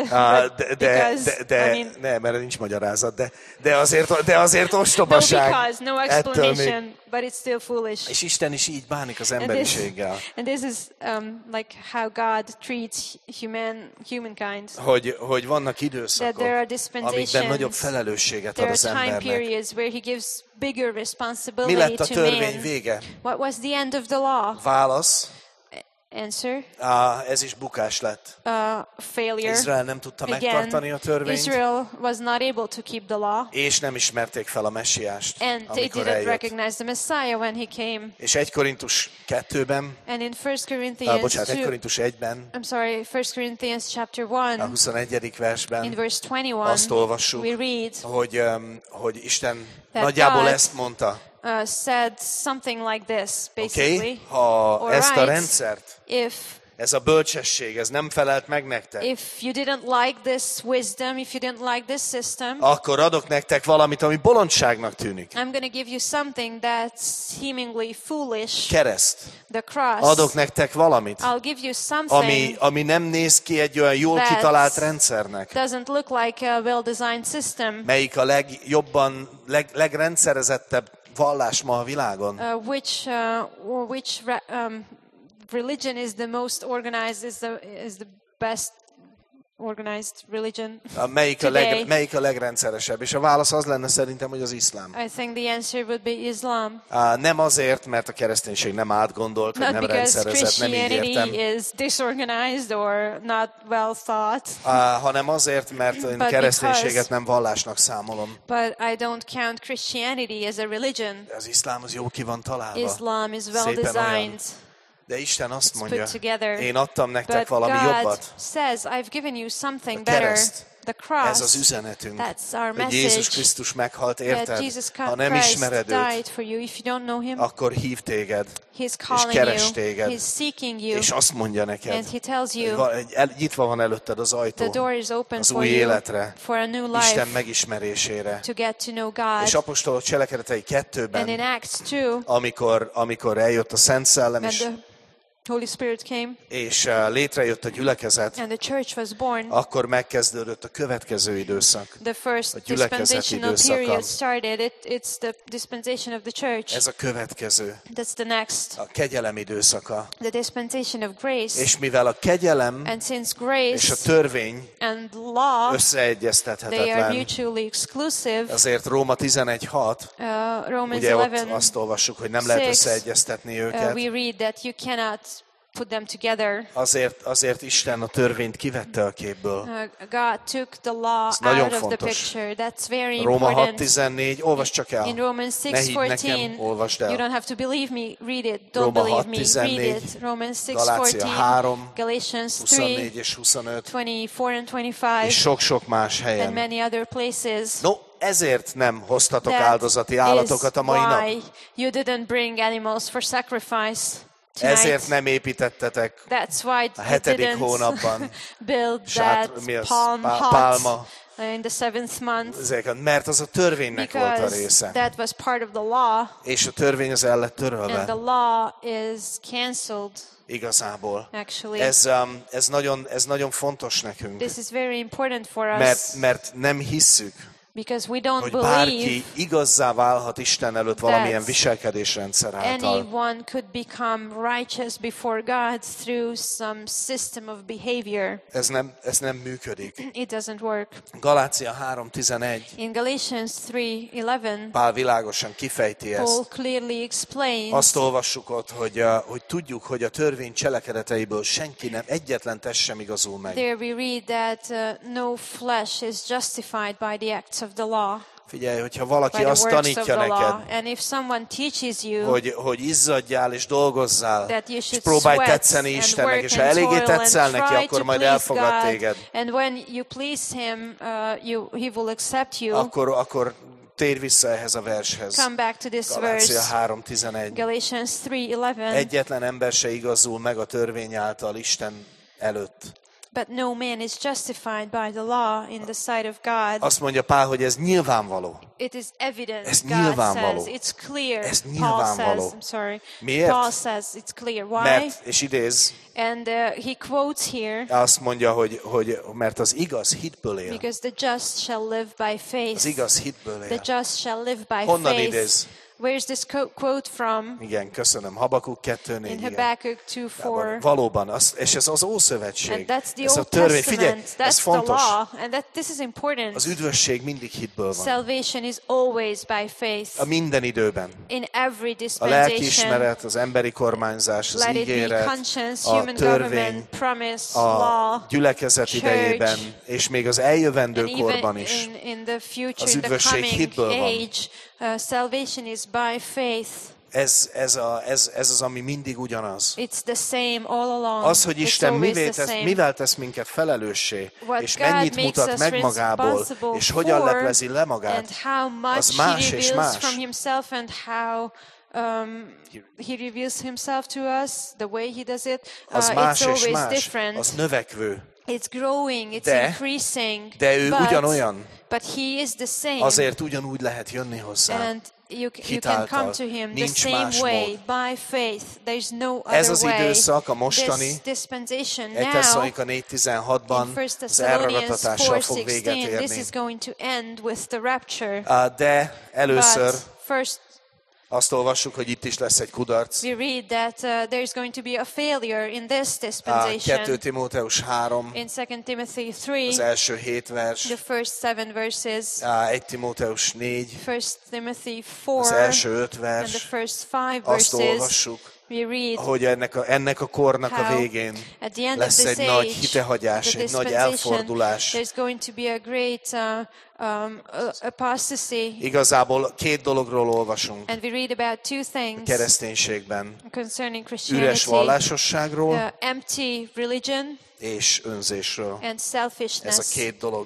Speaker 1: Nem, mert nincs magyarázat, de azért ostobaság.
Speaker 2: No, because, no explanation, but it's still foolish.
Speaker 1: És Isten is így bánik az emberiséggel.
Speaker 2: And this is like how God treats humankind.
Speaker 1: Hogy vannak időszakok, amikben nagyobb felelősséget ad az embernek.
Speaker 2: There are time periods where he gives bigger responsibility
Speaker 1: Mi lett a
Speaker 2: to
Speaker 1: törvény
Speaker 2: man.
Speaker 1: vége?
Speaker 2: What was the end of the law?
Speaker 1: Válasz.
Speaker 2: Answer.
Speaker 1: Ez is bukás lett.
Speaker 2: Failure.
Speaker 1: Izrael nem tudta megtartani a törvényt.
Speaker 2: Israel was not able to keep the law.
Speaker 1: És nem ismerték fel a messiást,
Speaker 2: and
Speaker 1: amikor
Speaker 2: they didn't
Speaker 1: eljött.
Speaker 2: recognize the Messiah when he came.
Speaker 1: És 1 Korintus 2-ben,
Speaker 2: and in 1 Corinthians
Speaker 1: 1 Korintus 1-ben,
Speaker 2: I'm sorry, 1 Corinthians chapter 1,
Speaker 1: a 21. versben,
Speaker 2: in verse 21,
Speaker 1: azt olvassuk,
Speaker 2: we read,
Speaker 1: hogy Isten nagyjából
Speaker 2: God,
Speaker 1: ezt mondta.
Speaker 2: Said something like this, basically.
Speaker 1: Okay? Ha ezt a rendszert, ez a bölcsesség, ez nem felelt meg nektek,
Speaker 2: if you didn't like this wisdom, if you didn't like this system,
Speaker 1: akkor adok nektek valamit, ami bolondságnak tűnik.
Speaker 2: I'm going to give you something that's seemingly foolish.
Speaker 1: Kereszt.
Speaker 2: The cross.
Speaker 1: Adok nektek valamit,
Speaker 2: I'll give you something
Speaker 1: ami nem néz ki egy olyan jól kitalált rendszernek.
Speaker 2: Doesn't look like a well-designed system.
Speaker 1: Melyik a legjobban, legrendszerezettebb vallás ma a világon?
Speaker 2: Which religion is the most organized, is the best organized religion
Speaker 1: melyik a legrendszeresebb? És a válasz az lenne szerintem, hogy az iszlám.
Speaker 2: I think the answer would be Islam.
Speaker 1: Nem azért, mert a kereszténység nem átgondolt, vagy nem rendszerezett, nem így értem.
Speaker 2: Is disorganized or not well thought.
Speaker 1: Hanem azért, mert én kereszténységet nem vallásnak számolom.
Speaker 2: But I don't count Christianity as a religion.
Speaker 1: Az iszlám az jó ki van találva.
Speaker 2: Islam is well designed.
Speaker 1: De Isten azt mondja, én adtam nektek valami jobbat.
Speaker 2: Says, I've given you something better. The cross,
Speaker 1: ez az üzenetünk,
Speaker 2: hogy
Speaker 1: Jézus Krisztus meghalt érted. Ha nem ismered őt, akkor hív téged, és keres téged, és azt mondja neked, nyitva van előtted az ajtó az új életre, Isten megismerésére. És apostolok cselekedetei 2-ben, amikor eljött a Szent Szellem, és
Speaker 2: Holy Spirit came,
Speaker 1: és létrejött a gyülekezet,
Speaker 2: and the church was born,
Speaker 1: akkor megkezdődött a következő időszak.
Speaker 2: The first dispensational period started. It's the dispensation of the church.
Speaker 1: Ez a következő.
Speaker 2: That's the next.
Speaker 1: A kegyelem időszaka.
Speaker 2: The dispensation of grace.
Speaker 1: És mivel a kegyelem
Speaker 2: and since grace
Speaker 1: és a törvény
Speaker 2: and law
Speaker 1: összeegyeztethetetlen,
Speaker 2: they are mutually exclusive.
Speaker 1: Azért Róma 11:6, ugye ott azt olvassuk, hogy nem lehet összeegyeztetni őket.
Speaker 2: We read that you cannot put them together.
Speaker 1: Azért Isten a törvényt kivette a képből.
Speaker 2: God took the law out of the picture. That's very
Speaker 1: Róma
Speaker 2: important.
Speaker 1: 6:14, olvasd csak el.
Speaker 2: In Romans 6:14,
Speaker 1: olvasd el.
Speaker 2: you don't have to believe me, read it. Don't believe me, read it. Romans 6:14, Galatians
Speaker 1: 3:24 és 25,
Speaker 2: 24 and 25,
Speaker 1: és sok-sok más helyen.
Speaker 2: and many other places.
Speaker 1: No, ezért nem hoztatok áldozati állatokat a mai nap.
Speaker 2: Why you didn't bring animals for sacrifice.
Speaker 1: Tonight. Ezért nem építettetek a 7. hónapban
Speaker 2: build that
Speaker 1: pálma
Speaker 2: in the 7th month.
Speaker 1: Mert az a törvénynek volt a része.
Speaker 2: That was part of the law.
Speaker 1: És a törvény az el lett törölve.
Speaker 2: And the law is cancelled.
Speaker 1: Igazából.
Speaker 2: Actually.
Speaker 1: Ez nagyon fontos nekünk.
Speaker 2: This is very important for us.
Speaker 1: Mert nem hisszük,
Speaker 2: because we don't
Speaker 1: hogy
Speaker 2: believe
Speaker 1: bárki igazzá válhat Isten előtt valamilyen viselkedésrendszer által.
Speaker 2: Anyone could become righteous before God through some system of behavior.
Speaker 1: Ez nem működik.
Speaker 2: It doesn't work.
Speaker 1: Galácia 3:11.
Speaker 2: In Galatians 3:11,
Speaker 1: Pál világosan kifejti ezt.
Speaker 2: Paul clearly explains.
Speaker 1: Azt olvassuk ott, hogy tudjuk, hogy a törvény cselekedeteiből senki nem, egyetlen test sem igazul meg.
Speaker 2: There we read that no flesh is justified by the acts of the law.
Speaker 1: Figyelj, hogyha valaki azt tanítja neked,
Speaker 2: and if someone teaches you,
Speaker 1: hogy izzadjál és dolgozzál, és próbálj tetszeni Istennek, és ha eléggé tetszel neki, akkor majd elfogad téged.
Speaker 2: And when you please him, he will accept you.
Speaker 1: Akkor térj vissza ehhez a vershez.
Speaker 2: Come back to this
Speaker 1: Galácia
Speaker 2: verse.
Speaker 1: 3:11.
Speaker 2: Galatians 3:11.
Speaker 1: Egyetlen ember se igazul meg a törvény által Isten előtt.
Speaker 2: But no man is justified by the law in the sight of God.
Speaker 1: Azt mondja Pál, hogy ez nyilvánvaló.
Speaker 2: It is evident.
Speaker 1: Ez nyilvánvaló.
Speaker 2: God says it's clear.
Speaker 1: Ez nyilvánvaló.
Speaker 2: Paul says,
Speaker 1: Miért?
Speaker 2: Paul says it's clear. Why?
Speaker 1: Mert, és idéz,
Speaker 2: and he quotes here.
Speaker 1: Azt mondja, hogy mert az igaz hitből él.
Speaker 2: Because the just shall live by faith.
Speaker 1: Az igaz hitből él.
Speaker 2: The just shall live by
Speaker 1: Honnan
Speaker 2: faith.
Speaker 1: idéz?
Speaker 2: Where is this quote from?
Speaker 1: Igen, köszönöm. Habakuk 2:4.
Speaker 2: In Habakkuk 2:4.
Speaker 1: Valóban, és ez az Ószövetség.
Speaker 2: And that's the
Speaker 1: ez a
Speaker 2: Old
Speaker 1: törvény.
Speaker 2: Testament.
Speaker 1: Figyelj, ez
Speaker 2: That's
Speaker 1: fontos.
Speaker 2: the law. And this is important.
Speaker 1: Az üdvösség mindig hitből van.
Speaker 2: Salvation is always by faith.
Speaker 1: A minden időben.
Speaker 2: In every
Speaker 1: A
Speaker 2: dispensation.
Speaker 1: lelkiismeret, az emberi kormányzás, az ígéret, a törvény, a gyülekezet idejében, és még az eljövendő korban is. Az üdvösség hitből van.
Speaker 2: Salvation is by faith.
Speaker 1: Ez az, ami mindig ugyanaz.
Speaker 2: It's the same all along.
Speaker 1: Az, hogy Isten mivel tesz minket felelőssé, és mennyit mutat meg magából, és hogyan leplezi le magát, az más és más.
Speaker 2: He reveals himself to us, the way he does it.
Speaker 1: Az más
Speaker 2: it's
Speaker 1: és
Speaker 2: always
Speaker 1: más,
Speaker 2: different.
Speaker 1: az növekvő.
Speaker 2: It's growing, it's increasing.
Speaker 1: De ő ugyanolyan.
Speaker 2: But he is the same.
Speaker 1: Azért ugyanúgy lehet jönni hozzá.
Speaker 2: And you can come to him the same way, by faith. There's no other way.
Speaker 1: Ez az időszak, a mostani,
Speaker 2: This dispensation
Speaker 1: 1 Tesszalonika 4:16-ban az elragatatással fog véget érni.
Speaker 2: This is going to end with the rapture.
Speaker 1: De először
Speaker 2: first,
Speaker 1: azt olvassuk, hogy itt is lesz egy kudarc.
Speaker 2: We read that there's going to be a failure in this dispensation.
Speaker 1: 2 Timóteus 3.
Speaker 2: In 2 Timothy 3.
Speaker 1: Az első 7 vers.
Speaker 2: The first 7 verses.
Speaker 1: 1 Timóteus 4.
Speaker 2: 1 Timothy 4.
Speaker 1: Az első 5 vers.
Speaker 2: And the first 5 verses.
Speaker 1: Azt olvassuk,
Speaker 2: we read
Speaker 1: hogy ennek a kornak a végén lesz egy nagy hitehagyás, egy nagy elfordulás.
Speaker 2: There's going to be a great apostasy.
Speaker 1: Igazából 2 dologról olvasunk.
Speaker 2: And we read about 2 things.
Speaker 1: A kereszténységben.
Speaker 2: Concerning Christianity.
Speaker 1: Üres vallásosságról.
Speaker 2: Empty religion.
Speaker 1: És önzésről.
Speaker 2: And selfishness.
Speaker 1: Ez a 2 dolog.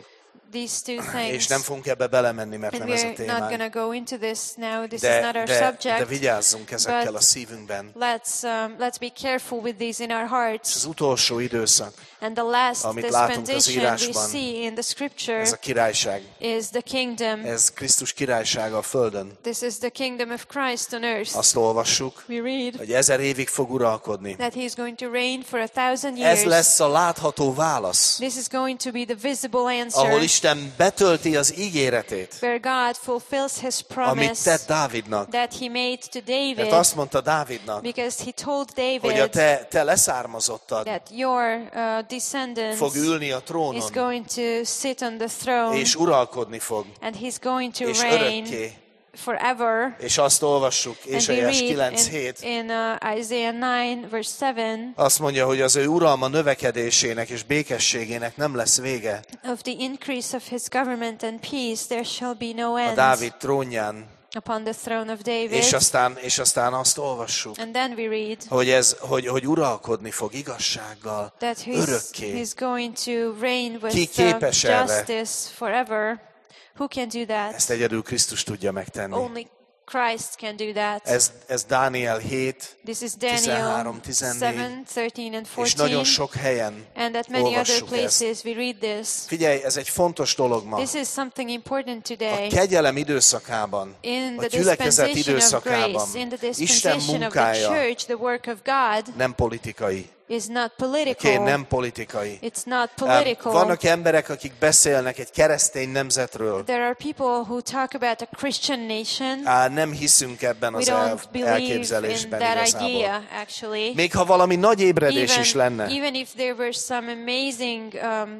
Speaker 2: these two things.
Speaker 1: És nem fogunk ebbe belemenni, mert nem ez a témánk.
Speaker 2: Not going to go into this now. This is not our subject.
Speaker 1: De vigyázzunk ezekkel a szívünkben.
Speaker 2: Let's be careful with these in our hearts.
Speaker 1: És az utolsó időszak,
Speaker 2: and the last
Speaker 1: amit látunk az
Speaker 2: dispensation we see in the scripture,
Speaker 1: ez a királyság.
Speaker 2: Is the kingdom.
Speaker 1: Ez Krisztus királysága a földön.
Speaker 2: This is the kingdom of Christ on earth.
Speaker 1: Azt olvassuk,
Speaker 2: we read,
Speaker 1: hogy 1000 évig fog uralkodni.
Speaker 2: That he is going to reign for 1000 years.
Speaker 1: Ez lesz a látható válasz.
Speaker 2: This is going to be the visible answer.
Speaker 1: Ahol Isten betölti az ígéretét.
Speaker 2: Where God fulfills his promise.
Speaker 1: Amit tett Dávidnak.
Speaker 2: That he made to David.
Speaker 1: Mert azt mondta Dávidnak,
Speaker 2: because he told David,
Speaker 1: hogy a te leszármazottad
Speaker 2: that your descendants
Speaker 1: fog ülni a trónon.
Speaker 2: Is going to sit on the throne.
Speaker 1: És uralkodni fog.
Speaker 2: And he's going to
Speaker 1: és
Speaker 2: reign
Speaker 1: örökké.
Speaker 2: Forever.
Speaker 1: És azt olvassuk, Ézsaiás 9:7.
Speaker 2: In Isaiah 9 verse 7.
Speaker 1: Azt mondja, hogy az ő uralma növekedésének és békességének nem lesz vége.
Speaker 2: Of the increase of his government and peace there shall be no end.
Speaker 1: A Dávid trónján.
Speaker 2: Upon the throne of David.
Speaker 1: És aztán azt olvassuk,
Speaker 2: and then we read,
Speaker 1: hogy uralkodni fog igazsággal örökké.
Speaker 2: He's going to reign with
Speaker 1: Ki képes
Speaker 2: justice forever. Who can do that?
Speaker 1: Ezt egyedül Krisztus tudja megtenni.
Speaker 2: Only Christ can do that.
Speaker 1: Ez Dániel 7,
Speaker 2: This is Daniel 7, 13 and 14.
Speaker 1: És nagyon sok helyen
Speaker 2: and at many other places we read this.
Speaker 1: Figyelj, ez egy fontos dolog ma.
Speaker 2: This is something important today.
Speaker 1: A kegyelem időszakában, a gyülekezet időszakában, Isten munkája
Speaker 2: the work of God
Speaker 1: nem politikai.
Speaker 2: Is not political.
Speaker 1: Nem politikai.
Speaker 2: It's not political.
Speaker 1: Vannak emberek, akik beszélnek egy keresztény nemzetről.
Speaker 2: There are people who talk about a Christian nation.
Speaker 1: Nem hiszünk ebben az elképzelésben igazából.
Speaker 2: Idea, actually.
Speaker 1: Még ha valami nagy ébredés is lenne.
Speaker 2: Even if there were some amazing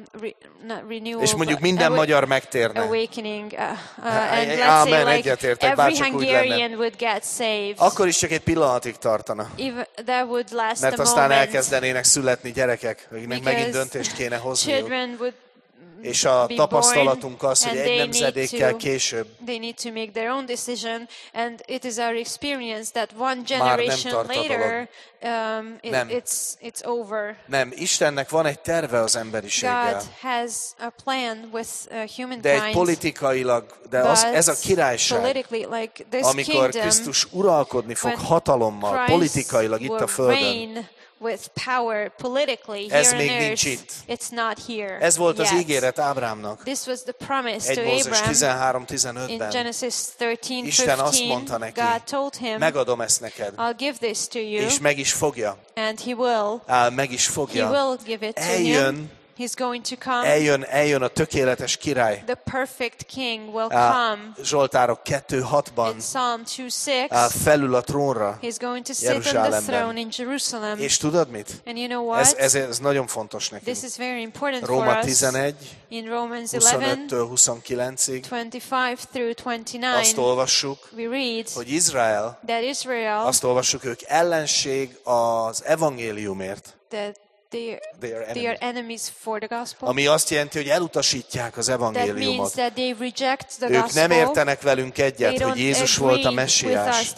Speaker 2: renewal.
Speaker 1: És mondjuk minden magyar megtérne.
Speaker 2: Awakening. And let's say like every Hungarian would get saved.
Speaker 1: Akkor is csak egy pillanatig tartana.
Speaker 2: That would last
Speaker 1: mert aztán elkezdenének születni gyerekek, akiknek megint döntést kéne hozniuk. És a tapasztalatunk az, hogy egy nemzedékkel később
Speaker 2: they need to make their own decision, and it is our experience that one generation later it's over.
Speaker 1: Nem, Istennek van egy terve az emberiséggel.
Speaker 2: God has a plan with humankind.
Speaker 1: De egy politikailag, ez a királyság,
Speaker 2: like
Speaker 1: amikor Krisztus uralkodni fog hatalommal, politikailag itt a földön.
Speaker 2: With power politically
Speaker 1: ez
Speaker 2: here
Speaker 1: még
Speaker 2: on
Speaker 1: nincs
Speaker 2: earth.
Speaker 1: Itt.
Speaker 2: It's not here.
Speaker 1: Ez volt
Speaker 2: yet.
Speaker 1: Az ígéret Ábrámnak.
Speaker 2: This was the promise
Speaker 1: 1 Mózes 13:15-ben.
Speaker 2: In Genesis 13:15.
Speaker 1: Isten azt mondta neki,
Speaker 2: God told him,
Speaker 1: megadom ezt neked.
Speaker 2: I'll give this to you.
Speaker 1: És meg is fogja.
Speaker 2: And he will.
Speaker 1: Meg is fogja.
Speaker 2: He will give it to him. He's going to come.
Speaker 1: Eljön a tökéletes király.
Speaker 2: The perfect king will come.
Speaker 1: Zsoltárok 2:6-ban.
Speaker 2: In Psalm 2:6.
Speaker 1: Felül a trónra.
Speaker 2: He's going to sit on the throne in Jerusalem.
Speaker 1: És tudod mit?
Speaker 2: And you know what?
Speaker 1: Ez nagyon fontos nekünk.
Speaker 2: This is very important
Speaker 1: Róma
Speaker 2: for us.
Speaker 1: 11.
Speaker 2: In Romans 11.
Speaker 1: 25-től 29-ig.
Speaker 2: 25 through 29.
Speaker 1: Azt olvassuk,
Speaker 2: we read,
Speaker 1: hogy Izrael. Azt olvassuk, ők ellenség az evangéliumért.
Speaker 2: They are enemies for the gospel.
Speaker 1: Ami azt jelenti, hogy elutasítják az evangéliumot.
Speaker 2: That they reject the
Speaker 1: ők
Speaker 2: gospel.
Speaker 1: Nem értenek velünk egyet, hogy Jézus volt a messiás.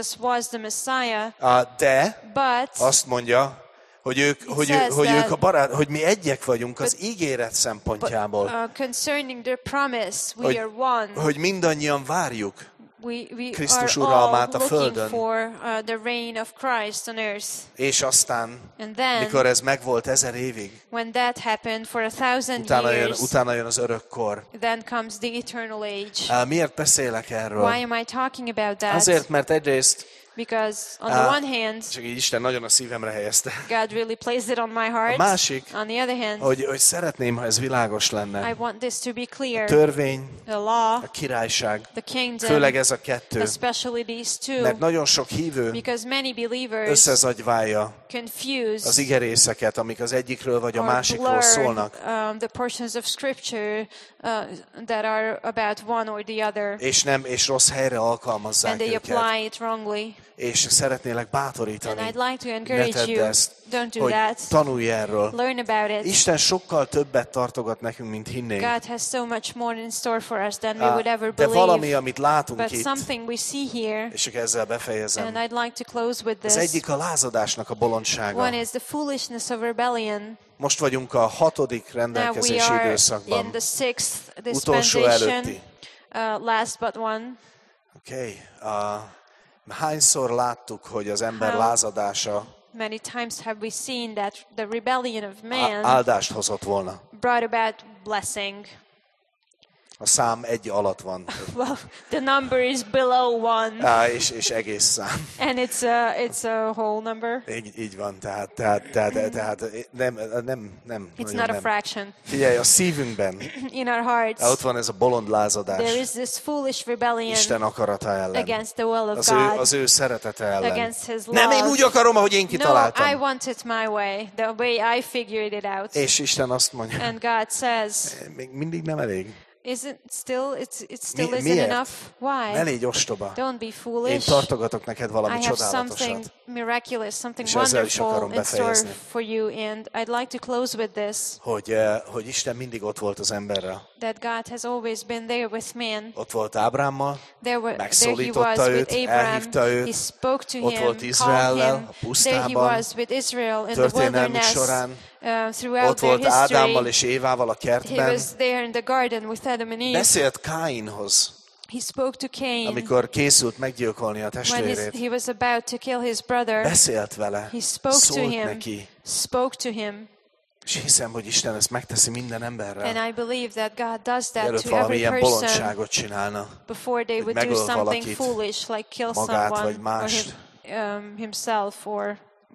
Speaker 1: De azt mondja, hogy ők a barát, hogy mi egyek vagyunk az ígéret szempontjából.
Speaker 2: Concerning their promise, we are one.
Speaker 1: Hogy mindannyian várjuk
Speaker 2: we
Speaker 1: Krisztus uralmát a földön.
Speaker 2: For, the reign of Christ on earth.
Speaker 1: És aztán, mikor ez megvolt 1000 évig,
Speaker 2: when that happened for 1000 years,
Speaker 1: utána jön az örökkor.
Speaker 2: Then comes the eternal age.
Speaker 1: Miért beszélek erről?
Speaker 2: Why am I talking about that?
Speaker 1: Azért, mert egyrészt
Speaker 2: because on the one hand,
Speaker 1: csak így Isten nagyon a szívemre helyezte.
Speaker 2: God really placed it on my heart.
Speaker 1: A másik,
Speaker 2: on the other hand,
Speaker 1: hogy szeretném, ha ez világos lenne.
Speaker 2: I want this to be clear.
Speaker 1: A törvény,
Speaker 2: the law,
Speaker 1: a királyság,
Speaker 2: the kingdom,
Speaker 1: főleg ez a kettő.
Speaker 2: Especially these two,
Speaker 1: mert nagyon sok hívő
Speaker 2: because many believers
Speaker 1: összezagyválja az igerészeket, amik az egyikről vagy a másikról szólnak.
Speaker 2: The portions of scripture that are about one or the other.
Speaker 1: És rossz helyre alkalmazzák
Speaker 2: and they
Speaker 1: őket.
Speaker 2: Apply it wrongly.
Speaker 1: És szeretnélek bátorítani.
Speaker 2: And I'd like to encourage you. Don't do
Speaker 1: hogy
Speaker 2: that.
Speaker 1: tanulj erről.
Speaker 2: Learn about it.
Speaker 1: Isten sokkal többet tartogat nekünk, mint hinnénk.
Speaker 2: God has so much more in store for us than we would ever believe.
Speaker 1: De valami, amit látunk
Speaker 2: But
Speaker 1: itt,
Speaker 2: something we see here,
Speaker 1: és csak ezzel befejezem.
Speaker 2: And I'd like to close with this.
Speaker 1: Az egyik a lázadásnak a bolondsága.
Speaker 2: One is the foolishness of rebellion.
Speaker 1: Most vagyunk a 6. rendelkezési időszakban.
Speaker 2: In the 6th
Speaker 1: utolsó előtti.
Speaker 2: Last but one.
Speaker 1: Okay. Hányszor láttuk, hogy az ember lázadása
Speaker 2: many times have we seen that the rebellion of man
Speaker 1: áldást hozott volna?
Speaker 2: Brought about blessing.
Speaker 1: A szám 1 alatt van.
Speaker 2: Well, the number is below 1.
Speaker 1: És egész szám.
Speaker 2: And it's a whole number.
Speaker 1: Így van, tehát nem.
Speaker 2: It's not a fraction.
Speaker 1: Figyelj, a szívünkben.
Speaker 2: In our hearts.
Speaker 1: Ott van ez a bolond lázadás.
Speaker 2: There is this foolish rebellion.
Speaker 1: Isten akarata ellen.
Speaker 2: Against the will of God.
Speaker 1: Az ő szeretete ellen.
Speaker 2: Against his love.
Speaker 1: Nem, én úgy akarom, ahogy én kitaláltam.
Speaker 2: No, I want it my way, the way I figured it out.
Speaker 1: És Isten azt mondja.
Speaker 2: And God says.
Speaker 1: Még mindig nem elég.
Speaker 2: It still isn't enough? Why?
Speaker 1: Ne légy ostoba.
Speaker 2: Don't be foolish.
Speaker 1: Én tartogatok neked valami csodálatosat.
Speaker 2: I have something miraculous, something wonderful in store for you, and I'd like to close with this.
Speaker 1: Hogy Isten mindig ott volt az emberrel.
Speaker 2: That God has always been there with man.
Speaker 1: Ott volt Ábrámmal,
Speaker 2: megszólította
Speaker 1: őt, elhívta őt.
Speaker 2: He spoke to
Speaker 1: ott
Speaker 2: him,
Speaker 1: volt Izraellel, a
Speaker 2: pusztában. There he was with Israel in the wilderness.
Speaker 1: Során.
Speaker 2: Throughout
Speaker 1: ott volt Ádámmal és Évával a kertben.
Speaker 2: He was there in the garden with Adam and Eve.
Speaker 1: Beszélt Káinhoz.
Speaker 2: He spoke to Cain.
Speaker 1: Amikor készült meggyilkolni a testvérét.
Speaker 2: When he was about to kill his brother.
Speaker 1: Beszélt vele.
Speaker 2: He spoke
Speaker 1: szólt
Speaker 2: to him.
Speaker 1: Neki.
Speaker 2: Spoke to him.
Speaker 1: És hiszem, hogy Isten ezt megteszi minden emberrel.
Speaker 2: And I believe that God does that
Speaker 1: Előtt
Speaker 2: to every person
Speaker 1: bolondságot csinálna,
Speaker 2: before they would do something foolish, like kill someone or himself or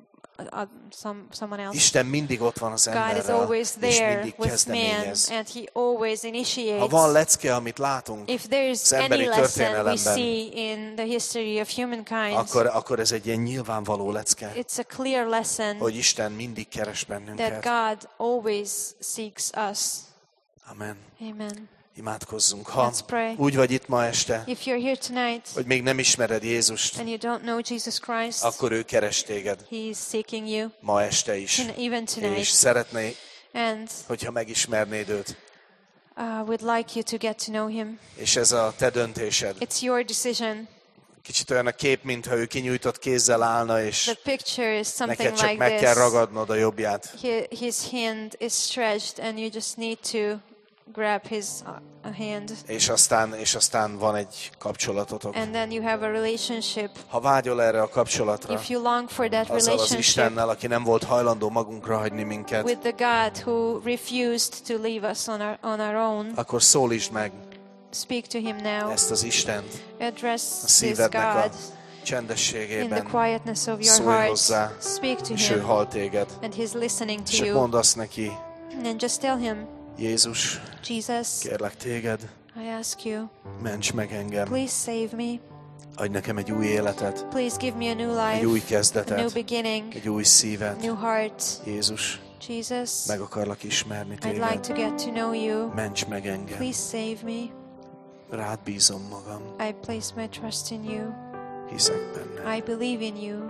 Speaker 2: someone else.
Speaker 1: Isten mindig ott van az emberrel,
Speaker 2: God is always there
Speaker 1: mindig
Speaker 2: with man, and He always initiates.
Speaker 1: Ha van lecke, amit látunk
Speaker 2: if there's any lesson we see in the history of humankind,
Speaker 1: akkor ez egy ilyen nyilvánvaló lecke.
Speaker 2: It's a clear lesson.
Speaker 1: Hogy Isten mindig keres bennünket.
Speaker 2: That God always seeks us.
Speaker 1: Amen.
Speaker 2: Amen.
Speaker 1: Imádkozzunk. Ha úgy vagy itt ma este,
Speaker 2: tonight,
Speaker 1: hogy még nem ismered Jézust,
Speaker 2: and you don't know Jesus Christ,
Speaker 1: akkor ő keres téged.
Speaker 2: He is seeking you.
Speaker 1: Ma este is.
Speaker 2: Even tonight.
Speaker 1: És szeretné,
Speaker 2: and
Speaker 1: hogyha megismernéd őt.
Speaker 2: We'd like you to get to know him.
Speaker 1: És ez a te döntésed.
Speaker 2: It's your decision.
Speaker 1: Kicsit olyan a kép, mintha ő kinyújtott kézzel állna, és neked csak meg kell ragadnod a jobbját.
Speaker 2: His hand is stretched, and you just need to grab his hand. És aztán van egy kapcsolatotok. And then you have a relationship.
Speaker 1: Ha vágyol erre a kapcsolatra,
Speaker 2: if you long for that
Speaker 1: azzal az Istennel, aki nem volt hajlandó magunkra hagyni minket,
Speaker 2: with the God who refused to leave us on our own,
Speaker 1: akkor szólítsd meg
Speaker 2: speak to him now.
Speaker 1: Ezt az Istent
Speaker 2: Address
Speaker 1: a szívednek a csendességében.
Speaker 2: In the quietness of your
Speaker 1: Szólj hozzá,
Speaker 2: speak to
Speaker 1: és
Speaker 2: him,
Speaker 1: ő hall téged.
Speaker 2: And he's listening to
Speaker 1: és
Speaker 2: you.
Speaker 1: mondd azt neki,
Speaker 2: and just tell him,
Speaker 1: Jézus, kérlek téged,
Speaker 2: I ask you,
Speaker 1: ments meg engem.
Speaker 2: Please save me.
Speaker 1: Adj nekem egy új életet.
Speaker 2: Please give me a new life.
Speaker 1: Egy új kezdetet.
Speaker 2: A new beginning.
Speaker 1: Egy új szívet.
Speaker 2: New heart.
Speaker 1: Jézus,
Speaker 2: Jesus,
Speaker 1: meg akarlak ismerni téged.
Speaker 2: I'd like to get to know you.
Speaker 1: Ments meg engem.
Speaker 2: Please save me.
Speaker 1: Rád bízom magam.
Speaker 2: I place my trust in you.
Speaker 1: Hiszek benne.
Speaker 2: I believe in you.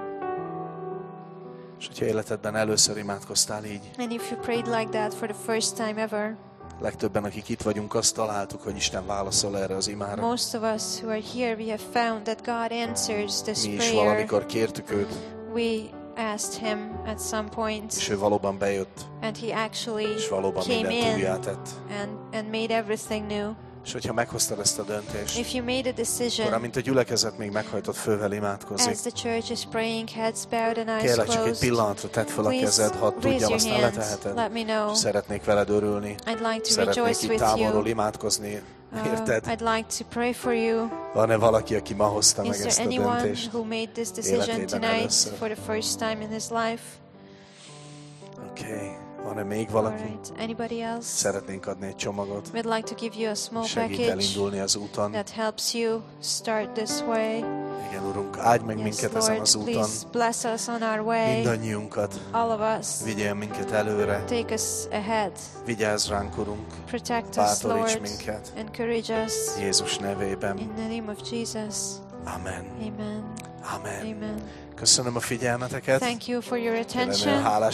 Speaker 1: És hogyha életedben először imádkoztál így,
Speaker 2: and if you prayed like that for the first time ever,
Speaker 1: legtöbben, akik itt vagyunk, azt találtuk, hogy Isten válaszol erre az imára.
Speaker 2: Most of us who are here, we have found that God answers this prayer.
Speaker 1: Mi is valamikor kértük őt.
Speaker 2: We asked him at some point.
Speaker 1: És ő valóban bejött.
Speaker 2: And he actually
Speaker 1: és valóban
Speaker 2: came
Speaker 1: mindent újjátett.
Speaker 2: And made everything new.
Speaker 1: És hogyha meghoztad ezt a döntést,
Speaker 2: if you made a decision,
Speaker 1: akkor amint a gyülekezet még meghajtott fővel imádkozik,
Speaker 2: as the church is praying, heads bowed and eyes
Speaker 1: kérlek, csak egy
Speaker 2: closed,
Speaker 1: pillanatra tedd fel a kezed, ha tudjam, azt ne leteheted.
Speaker 2: Let me know.
Speaker 1: Szeretnék veled örülni.
Speaker 2: I'd like to
Speaker 1: szeretnék
Speaker 2: rejoice
Speaker 1: itt
Speaker 2: with
Speaker 1: távolról
Speaker 2: you.
Speaker 1: imádkozni. Érted?
Speaker 2: I'd like to pray for you.
Speaker 1: Van-e valaki, aki ma hozta meg ezt a döntést?
Speaker 2: Is there anyone who made this decision tonight for the first time in his life?
Speaker 1: Okay. Van-e még valaki?
Speaker 2: Right. Anybody else?
Speaker 1: Szeretnénk adni egy csomagot.
Speaker 2: We'd like to give you a small
Speaker 1: segít elindulni az úton.
Speaker 2: that helps you start this way.
Speaker 1: Igen, Urunk, áldj meg minket ezen az úton.
Speaker 2: Please bless us on our way.
Speaker 1: Mindannyiunkat.
Speaker 2: All of us.
Speaker 1: Vigyél minket előre.
Speaker 2: Take us ahead.
Speaker 1: Vigyázz ránk, Urunk.
Speaker 2: Protect us,
Speaker 1: Bátoríts
Speaker 2: Lord.
Speaker 1: minket.
Speaker 2: Encourage us.
Speaker 1: Jézus nevében.
Speaker 2: In the name of Jesus.
Speaker 1: Amen.
Speaker 2: Amen.
Speaker 1: Amen. Köszönöm a figyelmeteket.
Speaker 2: Thank you for your attention.
Speaker 1: Hálás